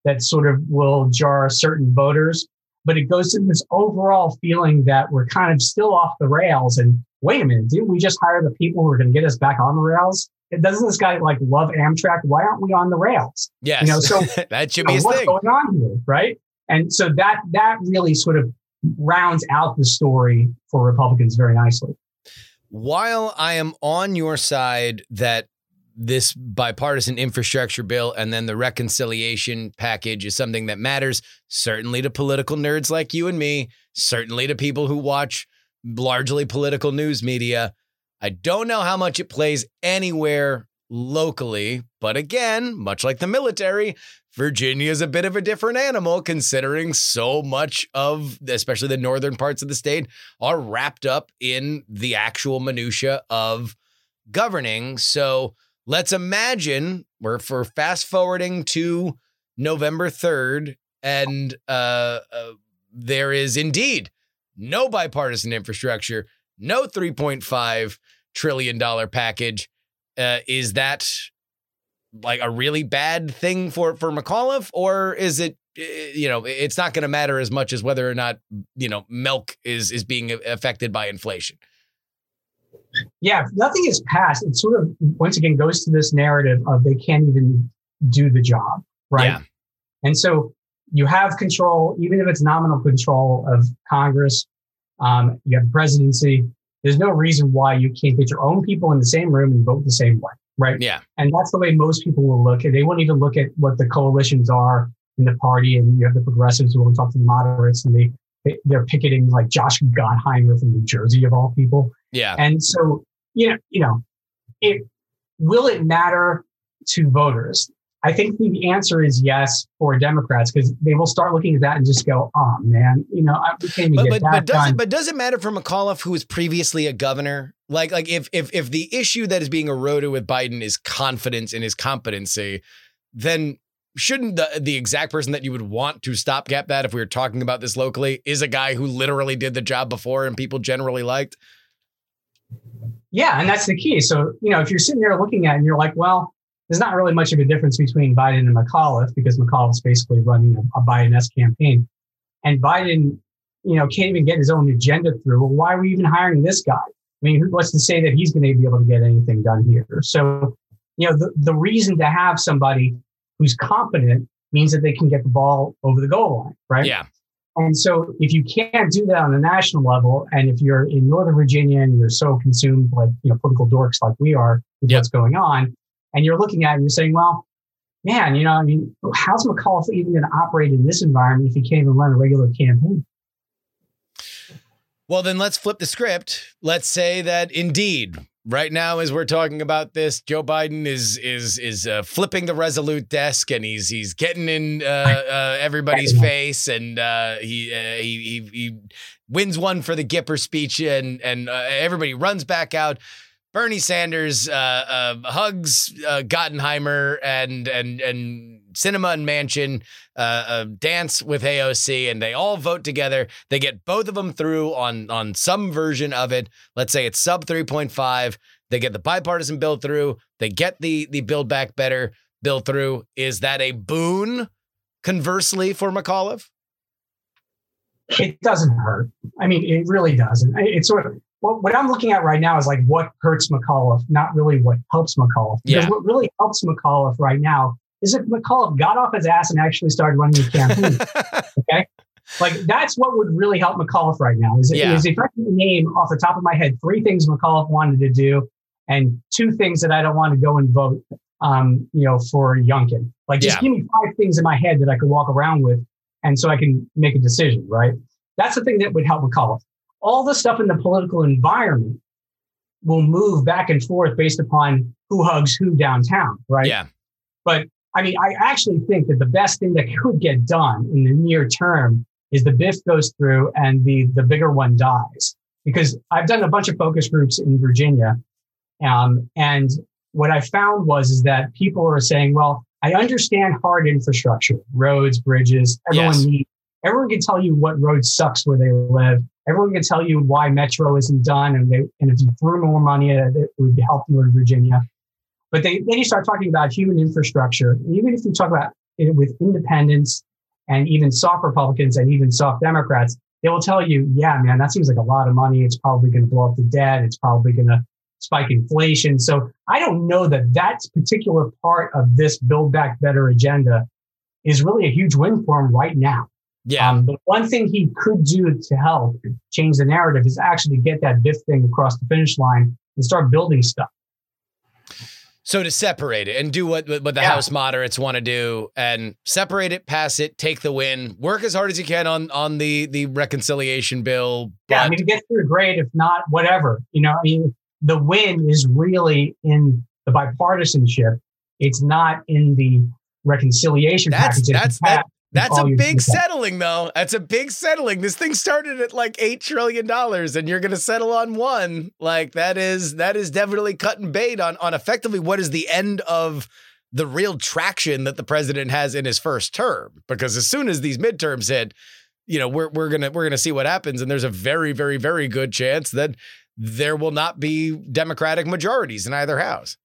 that sort of will jar certain voters, but it goes to this overall feeling that we're kind of still off the rails. And wait a minute, didn't we just hire the people who are going to get us back on the rails? Doesn't this guy like love Amtrak? Why aren't we on the rails? Yes, you know, so that should you be know, his what's thing. going on here, right? And so that that really sort of rounds out the story for Republicans very nicely. While I am on your side that this bipartisan infrastructure bill and then the reconciliation package is something that matters, certainly to political nerds like you and me, certainly to people who watch largely political news media, I don't know how much it plays anywhere locally. But again, much like the military, Virginia is a bit of a different animal, considering so much of, especially the northern parts of the state, are wrapped up in the actual minutia of governing. So let's imagine we're for fast forwarding to November third, and uh, uh, there is indeed no bipartisan infrastructure, no three point five trillion dollars package. Uh, is that like a really bad thing for, for McAuliffe, or is it, you know, it's not going to matter as much as whether or not, you know, milk is, is being affected by inflation? Yeah, if nothing is passed, it sort of, once again, goes to this narrative of they can't even do the job, right? Yeah. And so you have control, even if it's nominal control of Congress, um, you have the presidency. There's no reason why you can't get your own people in the same room and vote the same way, right? Yeah. And that's the way most people will look at. They won't even look at what the coalitions are in the party. And you have the progressives who won't talk to the moderates, and they, they they're picketing like Josh Gottheimer from New Jersey, of all people. Yeah. And so, you know, you know, it will it matter to voters? I think the answer is yes for Democrats, because they will start looking at that and just go, "Oh man, you know, I, we can't even but, get but, that but does done." it, but does it matter for McAuliffe, who was previously a governor? Like, like if if if the issue that is being eroded with Biden is confidence in his competency, then shouldn't the the exact person that you would want to stopgap that, if we were talking about this locally, is a guy who literally did the job before and people generally liked? Yeah, and that's the key. So, you know, if you're sitting there looking at it and you're like, well, there's not really much of a difference between Biden and McAuliffe, because McAuliffe's basically running a, a Biden-esque campaign. And Biden, you know, can't even get his own agenda through. Well, why are we even hiring this guy? I mean, who wants to say that he's going to be able to get anything done here? So, you know, the, the reason to have somebody who's competent means that they can get the ball over the goal line, right? Yeah. And so if you can't do that on a national level, and if you're in Northern Virginia and you're so consumed like, you know, political dorks like we are with Yep. what's going on, and you're looking at it and you're saying, well, man, you know, I mean, how's McAuliffe even going to operate in this environment if he can't even run a regular campaign? Well, then let's flip the script. Let's say that indeed, right now, as we're talking about this, Joe Biden is is is uh, flipping the Resolute desk, and he's he's getting in uh, uh, everybody's face, and uh, he, uh, he he he wins one for the Gipper speech, and and uh, everybody runs back out. Bernie Sanders uh, uh, hugs uh, Gottheimer, and and and Sinema and Manchin uh, uh, dance with A O C, and they all vote together. They get both of them through on on some version of it. Let's say it's sub three point five. They get the bipartisan bill through. They get the the Build Back Better bill through. Is that a boon, conversely, for McAuliffe? It doesn't hurt. I mean, it really doesn't. It's sort of what, what I'm looking at right now is like what hurts McAuliffe, not really what helps McAuliffe. Because Yeah. what really helps McAuliffe right now is if McAuliffe got off his ass and actually started running the campaign. Okay? Like, that's what would really help McAuliffe right now. Is, Yeah. is if I can name off the top of my head three things McAuliffe wanted to do and two things that I don't want to go and vote, um, you know, for Youngkin. Like, just Yeah. give me five things in my head that I could walk around with, and so I can make a decision, right? That's the thing that would help McAuliffe. All the stuff in the political environment will move back and forth based upon who hugs who downtown, right? Yeah. But I mean, I actually think that the best thing that could get done in the near term is the B I F goes through and the the bigger one dies. Because I've done a bunch of focus groups in Virginia, um, and what I found was is that people are saying, well, I understand hard infrastructure, roads, bridges, everyone Yes. needs, everyone can tell you what road sucks where they live. Everyone can tell you why Metro isn't done, and they, and if you threw more money at it, it would help Northern Virginia. But they, then you start talking about human infrastructure. And even if you talk about it, with independents and even soft Republicans and even soft Democrats, they will tell you, yeah, man, that seems like a lot of money. It's probably going to blow up the debt. It's probably going to spike inflation. So I don't know that that particular part of this Build Back Better agenda is really a huge win for him right now. Yeah. Um, but one thing he could do to help change the narrative is actually get that B I F thing across the finish line and start building stuff. So to separate it and do what what the Yeah. House moderates want to do and separate it, pass it, take the win, work as hard as you can on on the the reconciliation bill. But Yeah, I mean, to get through, great. If not, whatever. You know, I mean, the win is really in the bipartisanship. It's not in the reconciliation that's package. that's that, that's all a you big do. settling, though. That's a big settling. This thing started at like eight trillion dollars, and you're going to settle on one. Like that is that is definitely cutting bait on on effectively what is the end of the real traction that the president has in his first term. Because as soon as these midterms hit, you know, we're we're gonna we're gonna see what happens, and there's a very very very good chance that there will not be Democratic majorities in either house.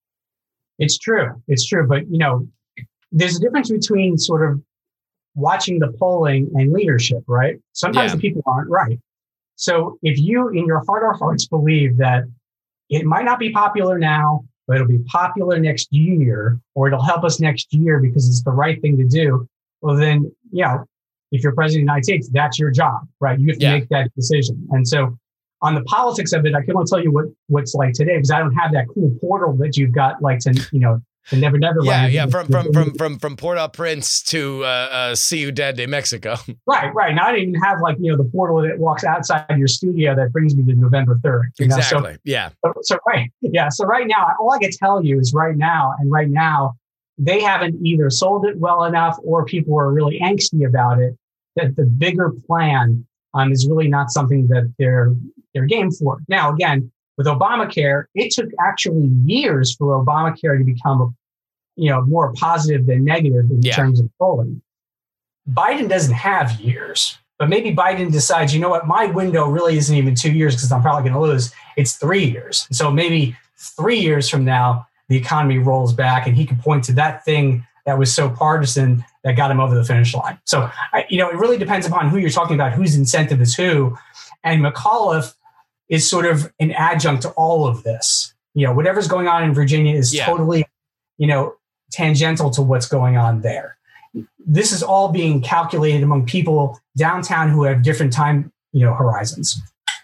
It's true. It's true. But, you know, there's a difference between sort of watching the polling and leadership, right? Sometimes Yeah. the people aren't right. So if you, in your heart of hearts, believe that it might not be popular now, but it'll be popular next year, or it'll help us next year because it's the right thing to do, well, then, you know, if you're president of the United States, that's your job, right? You have to Yeah. make that decision. And so on the politics of it, I can only tell you what, what's like today, because I don't have that cool portal that you've got, like, to, you know, to Never Never Yeah, Land. yeah, from from from from from Port-au-Prince to uh, uh, Ciudad de Mexico. Right, right. Now I don't even have, like, you know, the portal that walks outside your studio that brings me to November third. You know? Exactly. So, yeah. so, so right, yeah. So right now, all I can tell you is right now, and right now, they haven't either sold it well enough, or people are really angsty about it, that the bigger plan um, is really not something that they're they're game for. Now, again, with Obamacare, it took actually years for Obamacare to become, you know, more positive than negative in Yeah. terms of polling. Biden doesn't have years, but maybe Biden decides, you know what, my window really isn't even two years because I'm probably going to lose. It's three years. So maybe three years from now, the economy rolls back and he can point to that thing that was so partisan that got him over the finish line. So, I, you know, it really depends upon who you're talking about, whose incentive is who. And McAuliffe is sort of an adjunct to all of this. You know, whatever's going on in Virginia is Yeah. totally, you know, tangential to what's going on there. This is all being calculated among people downtown who have different time, you know, horizons.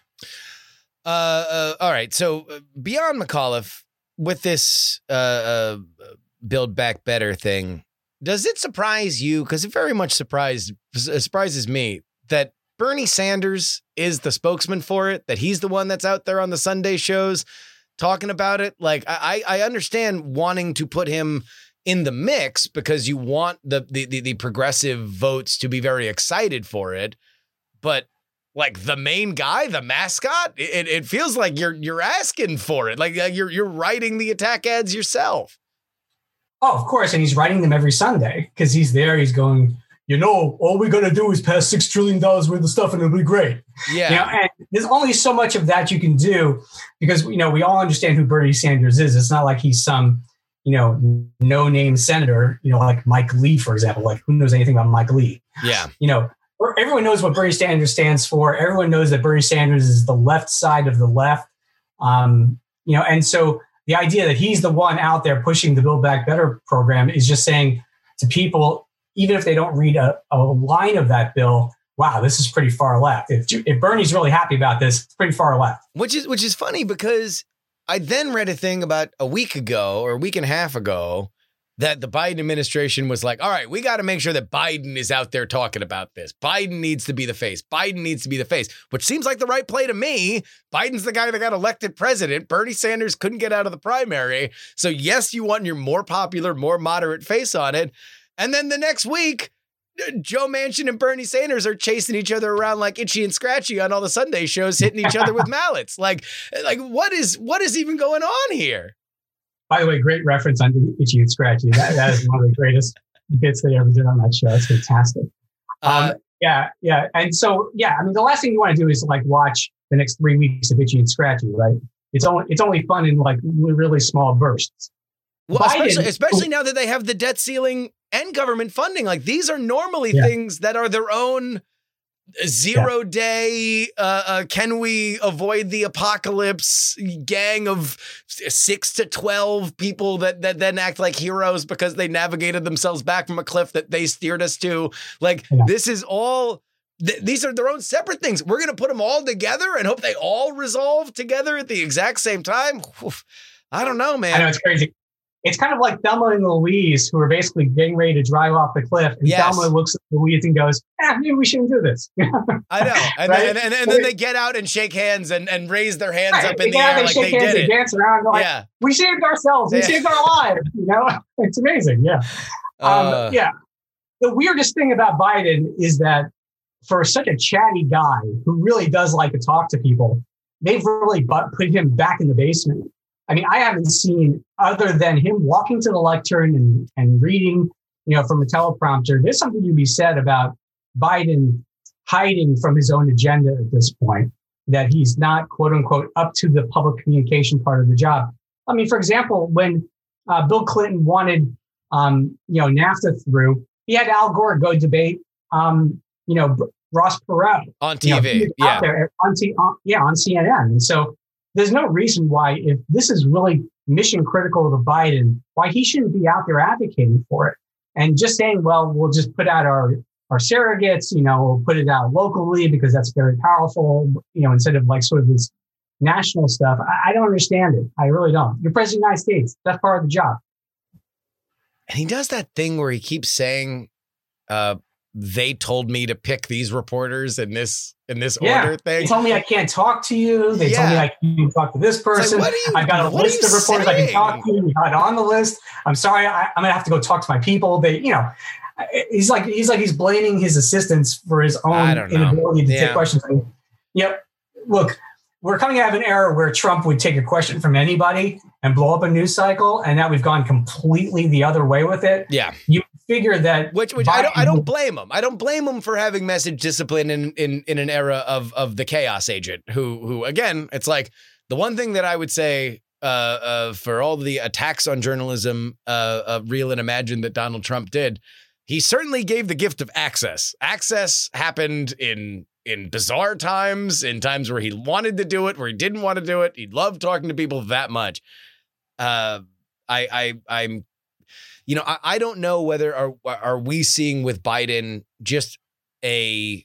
Uh, uh, all right. So uh, beyond McAuliffe, with this uh, uh, Build Back Better thing, does it surprise you? Because it very much surprised surprises me that Bernie Sanders is the spokesman for it, that he's the one that's out there on the Sunday shows talking about it. Like, I, I understand wanting to put him in the mix because you want the, the, the, the progressive votes to be very excited for it. But like the main guy, the mascot, it, it feels like you're, you're asking for it. Like you're, you're writing the attack ads yourself. Oh, of course. And he's writing them every Sunday because he's there. He's going, you know, all we're going to do is pass six trillion dollars worth of stuff and it'll be great. Yeah. You know, and there's only so much of that you can do because, you know, we all understand who Bernie Sanders is. It's not like he's some, you know, no-name senator, you know, like Mike Lee, for example. Like, who knows anything about Mike Lee? Yeah. You know, everyone knows what Bernie Sanders stands for. Everyone knows that Bernie Sanders is the left side of the left. Um, you know, and so the idea that he's the one out there pushing the Build Back Better program is just saying to people, even if they don't read a, a line of that bill, wow, this is pretty far left. If, if Bernie's really happy about this, it's pretty far left. Which is which is funny because I then read a thing about a week ago or a week and a half ago that the Biden administration was like, all right, we got to make sure that Biden is out there talking about this. Biden needs to be the face. Biden needs to be the face, which seems like the right play to me. Biden's the guy that got elected president. Bernie Sanders couldn't get out of the primary. So yes, you want your more popular, more moderate face on it. And then the next week, Joe Manchin and Bernie Sanders are chasing each other around like Itchy and Scratchy on all the Sunday shows, hitting each other with mallets. Like, like what is what is even going on here? By the way, great reference on Itchy and Scratchy. That, that is one of the greatest bits they ever did on that show. It's fantastic. Uh, um, yeah, yeah. And so, yeah, I mean, the last thing you want to do is like watch the next three weeks of Itchy and Scratchy, right? It's only it's only fun in like really small bursts. Well, Biden- especially, especially now that they have the debt ceiling and government funding. Like these are normally Yeah. things that are their own zero day. Uh, uh, can we avoid the apocalypse gang of six to twelve people that, that then act like heroes because they navigated themselves back from a cliff that they steered us to? Like Yeah. this is all, th- these are their own separate things. We're going to put them all together and hope they all resolve together at the exact same time. Oof. I don't know, man. I know it's crazy. It's kind of like Thelma and Louise, who are basically getting ready to drive off the cliff. And Yes. Thelma looks at Louise and goes, eh, maybe we shouldn't do this. I know. And, Right? then, and, and, and then they get out and shake hands and, and raise their hands up in the Yeah, air they like shake they hands, did they it. dance around. They're like, Yeah. we saved ourselves. We Yeah. saved our lives. You know, it's amazing. Yeah. Um, Uh, yeah. The weirdest thing about Biden is that for such a chatty guy who really does like to talk to people, they've really bu- put him back in the basement. I mean, I haven't seen, other than him walking to the lectern and, and reading, you know, from a teleprompter, there's something to be said about Biden hiding from his own agenda at this point, that he's not, quote unquote, up to the public communication part of the job. I mean, for example, when uh, Bill Clinton wanted, um, you know, NAFTA through, he had Al Gore go debate, um, you know, Ross Perot on you know, T V. he was Yeah. out there on, T- on, yeah, on C N N. And so there's no reason why, if this is really mission critical to Biden, why he shouldn't be out there advocating for it. And just saying, well, we'll just put out our, our surrogates, you know, we'll put it out locally because that's very powerful, you know, instead of like sort of this national stuff. I, I don't understand it. I really don't. You're president of the United States. That's part of the job. And he does that thing where he keeps saying, uh, they told me to pick these reporters in this in this Yeah. order thing. They told me I can't talk to you. They told me Yeah. I can't talk to this person. what are you- I've got a what are list you of reporters I can saying? talk to. You're not on the list. I'm sorry. I, I'm gonna have to go talk to my people. They, you know, he's like he's like he's blaming his assistants for his I own don't know. inability to Yeah. take questions. I mean, yep. Look, we're coming out of an era where Trump would take a question from anybody and blow up a news cycle, and now we've gone completely the other way with it. Yeah. You figure that Which, which I don't, I Biden- don't blame him. I don't blame him for having message discipline in, in, in an era of, of the chaos agent who, who again, it's like the one thing that I would say uh, uh, for all the attacks on journalism, uh, uh, real and imagined that Donald Trump did, he certainly gave the gift of access. Access happened in, in bizarre times, in times where he wanted to do it, where he didn't want to do it. He loved talking to people that much. Uh, I, I, I'm, You know, I, I don't know whether are are we seeing with Biden just a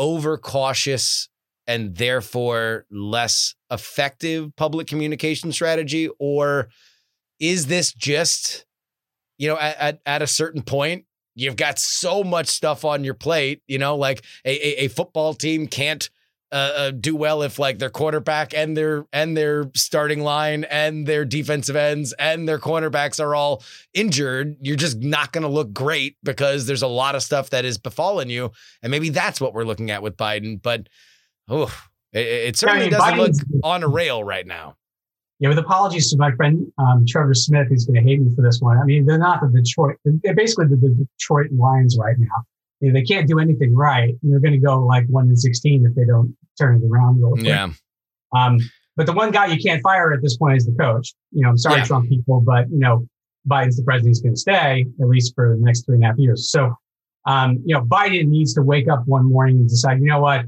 overcautious and therefore less effective public communication strategy, or is this just, you know, at, at, at a certain point, you've got so much stuff on your plate, you know, like a, a, a football team can't Uh, uh, do well if like their quarterback and their and their starting line and their defensive ends and their cornerbacks are all injured. You're just not going to look great because there's a lot of stuff that is befallen you, and maybe that's what we're looking at with Biden. But oh, it, it certainly I mean, doesn't Biden's- look on a rail right now. Yeah, with apologies to my friend um, Trevor Smith, who's going to hate me for this one. I mean, they're not the Detroit. They're basically the, the Detroit Lions right now. You know, they can't do anything right. They're going to go like one and sixteen if they don't turn it around real quick. Yeah. Um, but the one guy you can't fire at this point is the coach. You know, I'm sorry, Yeah. Trump people, but you know, Biden's the president. He's going to stay at least for the next three and a half years. So, um, you know, Biden needs to wake up one morning and decide, you know what,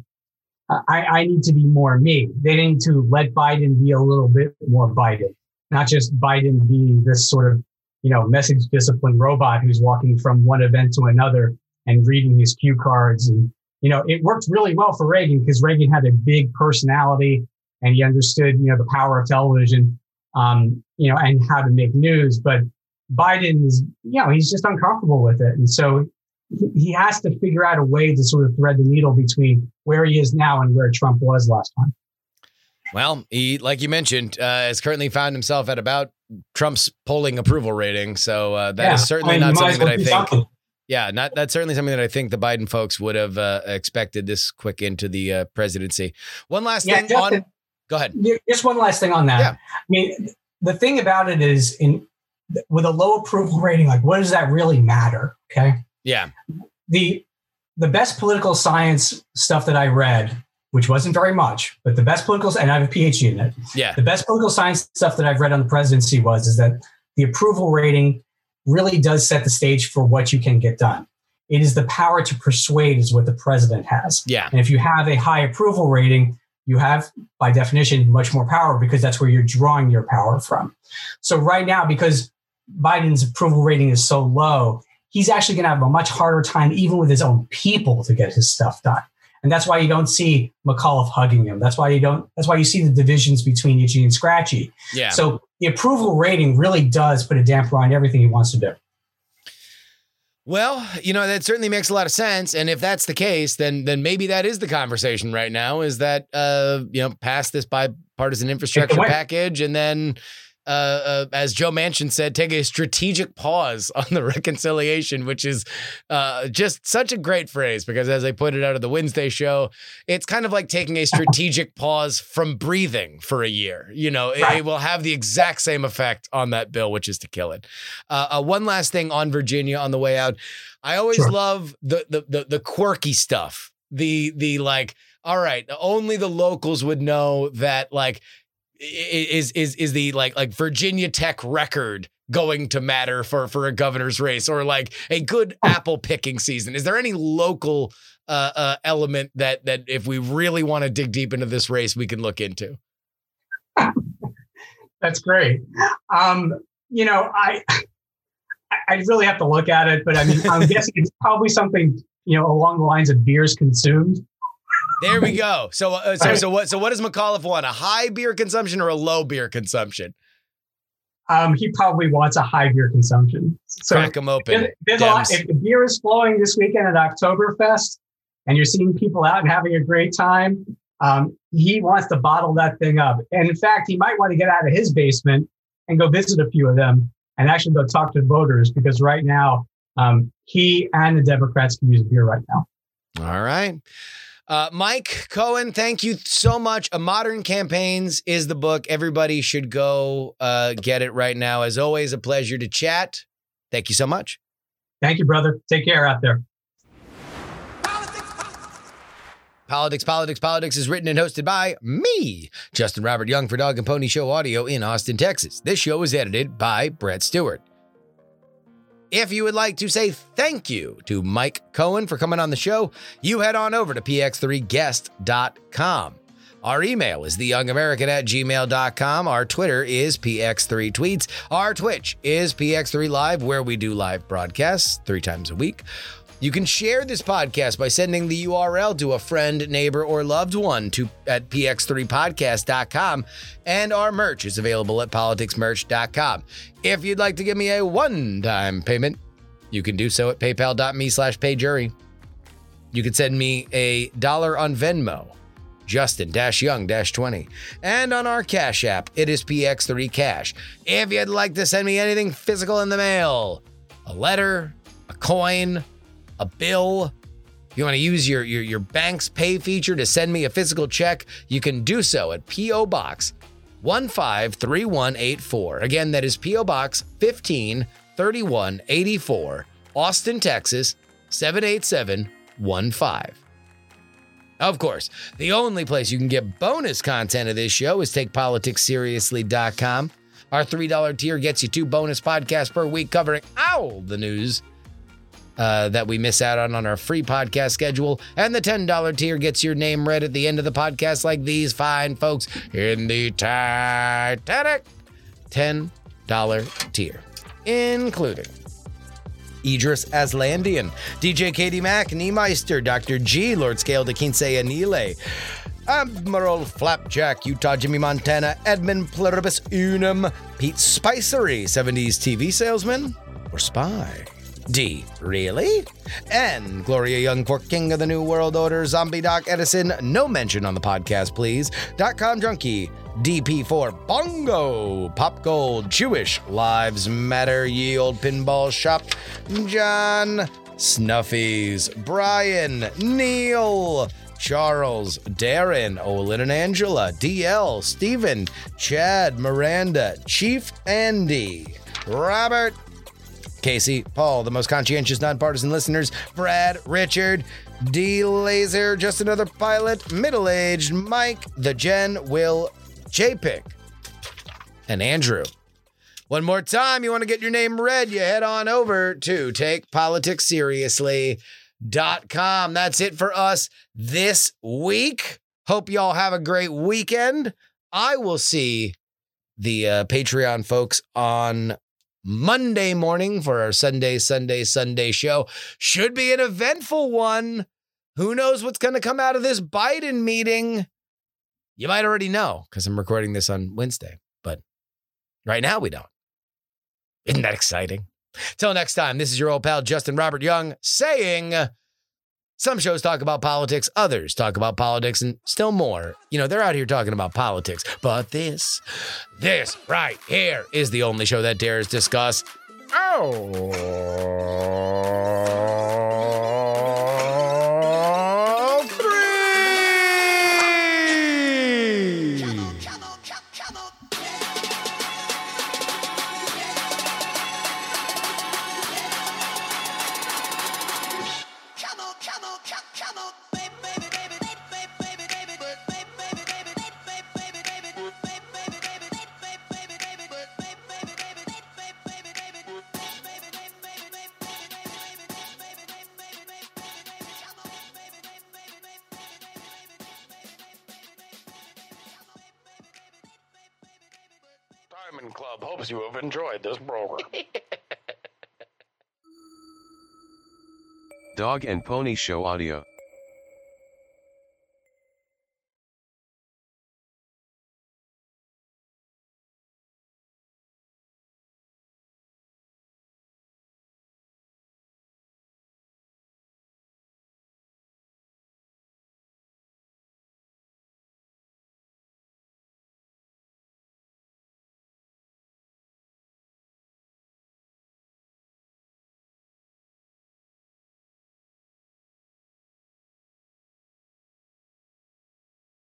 I, I need to be more me. They need to let Biden be a little bit more Biden, not just Biden be this sort of, you know, message discipline robot who's walking from one event to another and reading his cue cards. And, you know, it worked really well for Reagan because Reagan had a big personality and he understood, you know, the power of television, um, you know, and how to make news. But Biden is, you know, he's just uncomfortable with it. And so he has to figure out a way to sort of thread the needle between where he is now and where Trump was last time. Well, he, like you mentioned, uh, has currently found himself at about Trump's polling approval rating. So uh, that Yeah, is certainly I mean, not you might as something that well I do think. something. Yeah, not that's certainly something that I think the Biden folks would have uh, expected this quick into the uh, presidency. One last Yeah, thing Justin, on. Go ahead. Just one last thing on that. Yeah. I mean, the thing about it is, in with a low approval rating, like, what does that really matter? Okay. Yeah. The the best political science stuff that I read, which wasn't very much, but the best political, and I have a PhD in it. Yeah. The best political science stuff that I've read on the presidency was is that the approval rating really does set the stage for what you can get done. It is the power to persuade is what the president has. Yeah. And if you have a high approval rating, you have, by definition, much more power because that's where you're drawing your power from. So right now, because Biden's approval rating is so low, he's actually going to have a much harder time, even with his own people, to get his stuff done. And that's why you don't see McAuliffe hugging him. That's why you don't. That's why you see the divisions between Itchy and Scratchy. Yeah. So the approval rating really does put a damper on everything he wants to do. Well, you know, that certainly makes a lot of sense. And if that's the case, then then maybe that is the conversation right now, is that, uh, you know, pass this bipartisan infrastructure package and then, uh, uh, as Joe Manchin said, take a strategic pause on the reconciliation, which is uh, just such a great phrase because, as I pointed out at the Wednesday show, it's kind of like taking a strategic pause from breathing for a year. You know, it, it will have the exact same effect on that bill, which is to kill it. Uh, uh, one last thing on Virginia on the way out. I always sure. love the, the the the quirky stuff. The the like, all right, only the locals would know that, like, is is is the like like Virginia Tech record going to matter for for a governor's race, or like a good apple picking season? Is there any local uh, uh, element that that if we really want to dig deep into this race, we can look into? That's great. Um, you know, I I really have to look at it, but I mean, I'm guessing it's probably something, you know, along the lines of beers consumed. There we go. So, uh, so, so what? So, what does McAuliffe want? A high beer consumption or a low beer consumption? Um, he probably wants a high beer consumption. So crack them open. If, if, lot, if the beer is flowing this weekend at Oktoberfest, and you're seeing people out and having a great time, um, he wants to bottle that thing up. And in fact, he might want to get out of his basement and go visit a few of them and actually go talk to voters, because right now, um, he and the Democrats can use beer right now. All right. Uh, Mike Cohen, thank you so much. A Modern Campaigns is the book. Everybody should go uh, get it right now. As always, a pleasure to chat. Thank you so much. Thank you, brother. Take care out there. Politics, Politics, Politics is written and hosted by me, Justin Robert Young, for Dog and Pony Show Audio in Austin, Texas. This show is edited by Brett Stewart. If you would like to say thank you to Mike Cohen for coming on the show, you head on over to p x three guest dot com. Our email is the young american at gmail dot com. Our Twitter is P X three tweets. Our Twitch is P X three Live, where we do live broadcasts three times a week. You can share this podcast by sending the U R L to a friend, neighbor, or loved one to at p x three podcast dot com, and our merch is available at politics merch dot com. If you'd like to give me a one-time payment, you can do so at paypal dot me slash payjury. You can send me a dollar on Venmo, Justin Young twenty, and on our Cash App, it is P X three Cash. If you'd like to send me anything physical in the mail, a letter, a coin, a bill, if you want to use your, your, your bank's pay feature to send me a physical check, you can do so at P O Box one five three one eight four. Again, that is P O Box fifteen thirty-one eighty-four, Austin, Texas, seven eight seven one five. Of course, the only place you can get bonus content of this show is take politics seriously dot com. Our three dollar tier gets you two bonus podcasts per week covering all the news Uh, that we miss out on on our free podcast schedule. And the ten dollar tier gets your name read at the end of the podcast like these fine folks in the Titanic ten dollar tier, including Idris Aslandian, D J Katie Mack, Niemeister, Doctor G, Lord Scale de Quince Anile, Admiral Flapjack, Utah Jimmy Montana, Edmund Pluribus Unum, Pete Spicery, seventies T V salesman or spy. D, really? And Gloria Young, Fork King of the New World Order, Zombie Doc Edison, no mention on the podcast, please. Dot com Junkie, D P four, Bongo, Pop Gold, Jewish, Lives Matter, Ye Old Pinball Shop, John, Snuffies, Brian, Neil, Charles, Darren, Olin and Angela, D L, Stephen, Chad, Miranda, Chief Andy, Robert, Casey, Paul, the most conscientious, nonpartisan listeners, Brad, Richard, D. Laser, just another pilot, middle-aged, Mike, the Jen, Will, J-Pick, and Andrew. One more time, you want to get your name read, you head on over to take politics seriously dot com. That's it for us this week. Hope y'all have a great weekend. I will see the uh, Patreon folks on Monday morning for our Sunday, Sunday, Sunday show. Should be an eventful one. Who knows what's going to come out of this Biden meeting? You might already know because I'm recording this on Wednesday, but right now we don't. Isn't that exciting? Till next time, this is your old pal Justin Robert Young saying, some shows talk about politics, others talk about politics, and still more. You know, they're out here talking about politics. But this, this right here is the only show that dares discuss. Oh, three. Diamond Club hopes you have enjoyed this program. Dog and Pony Show audio.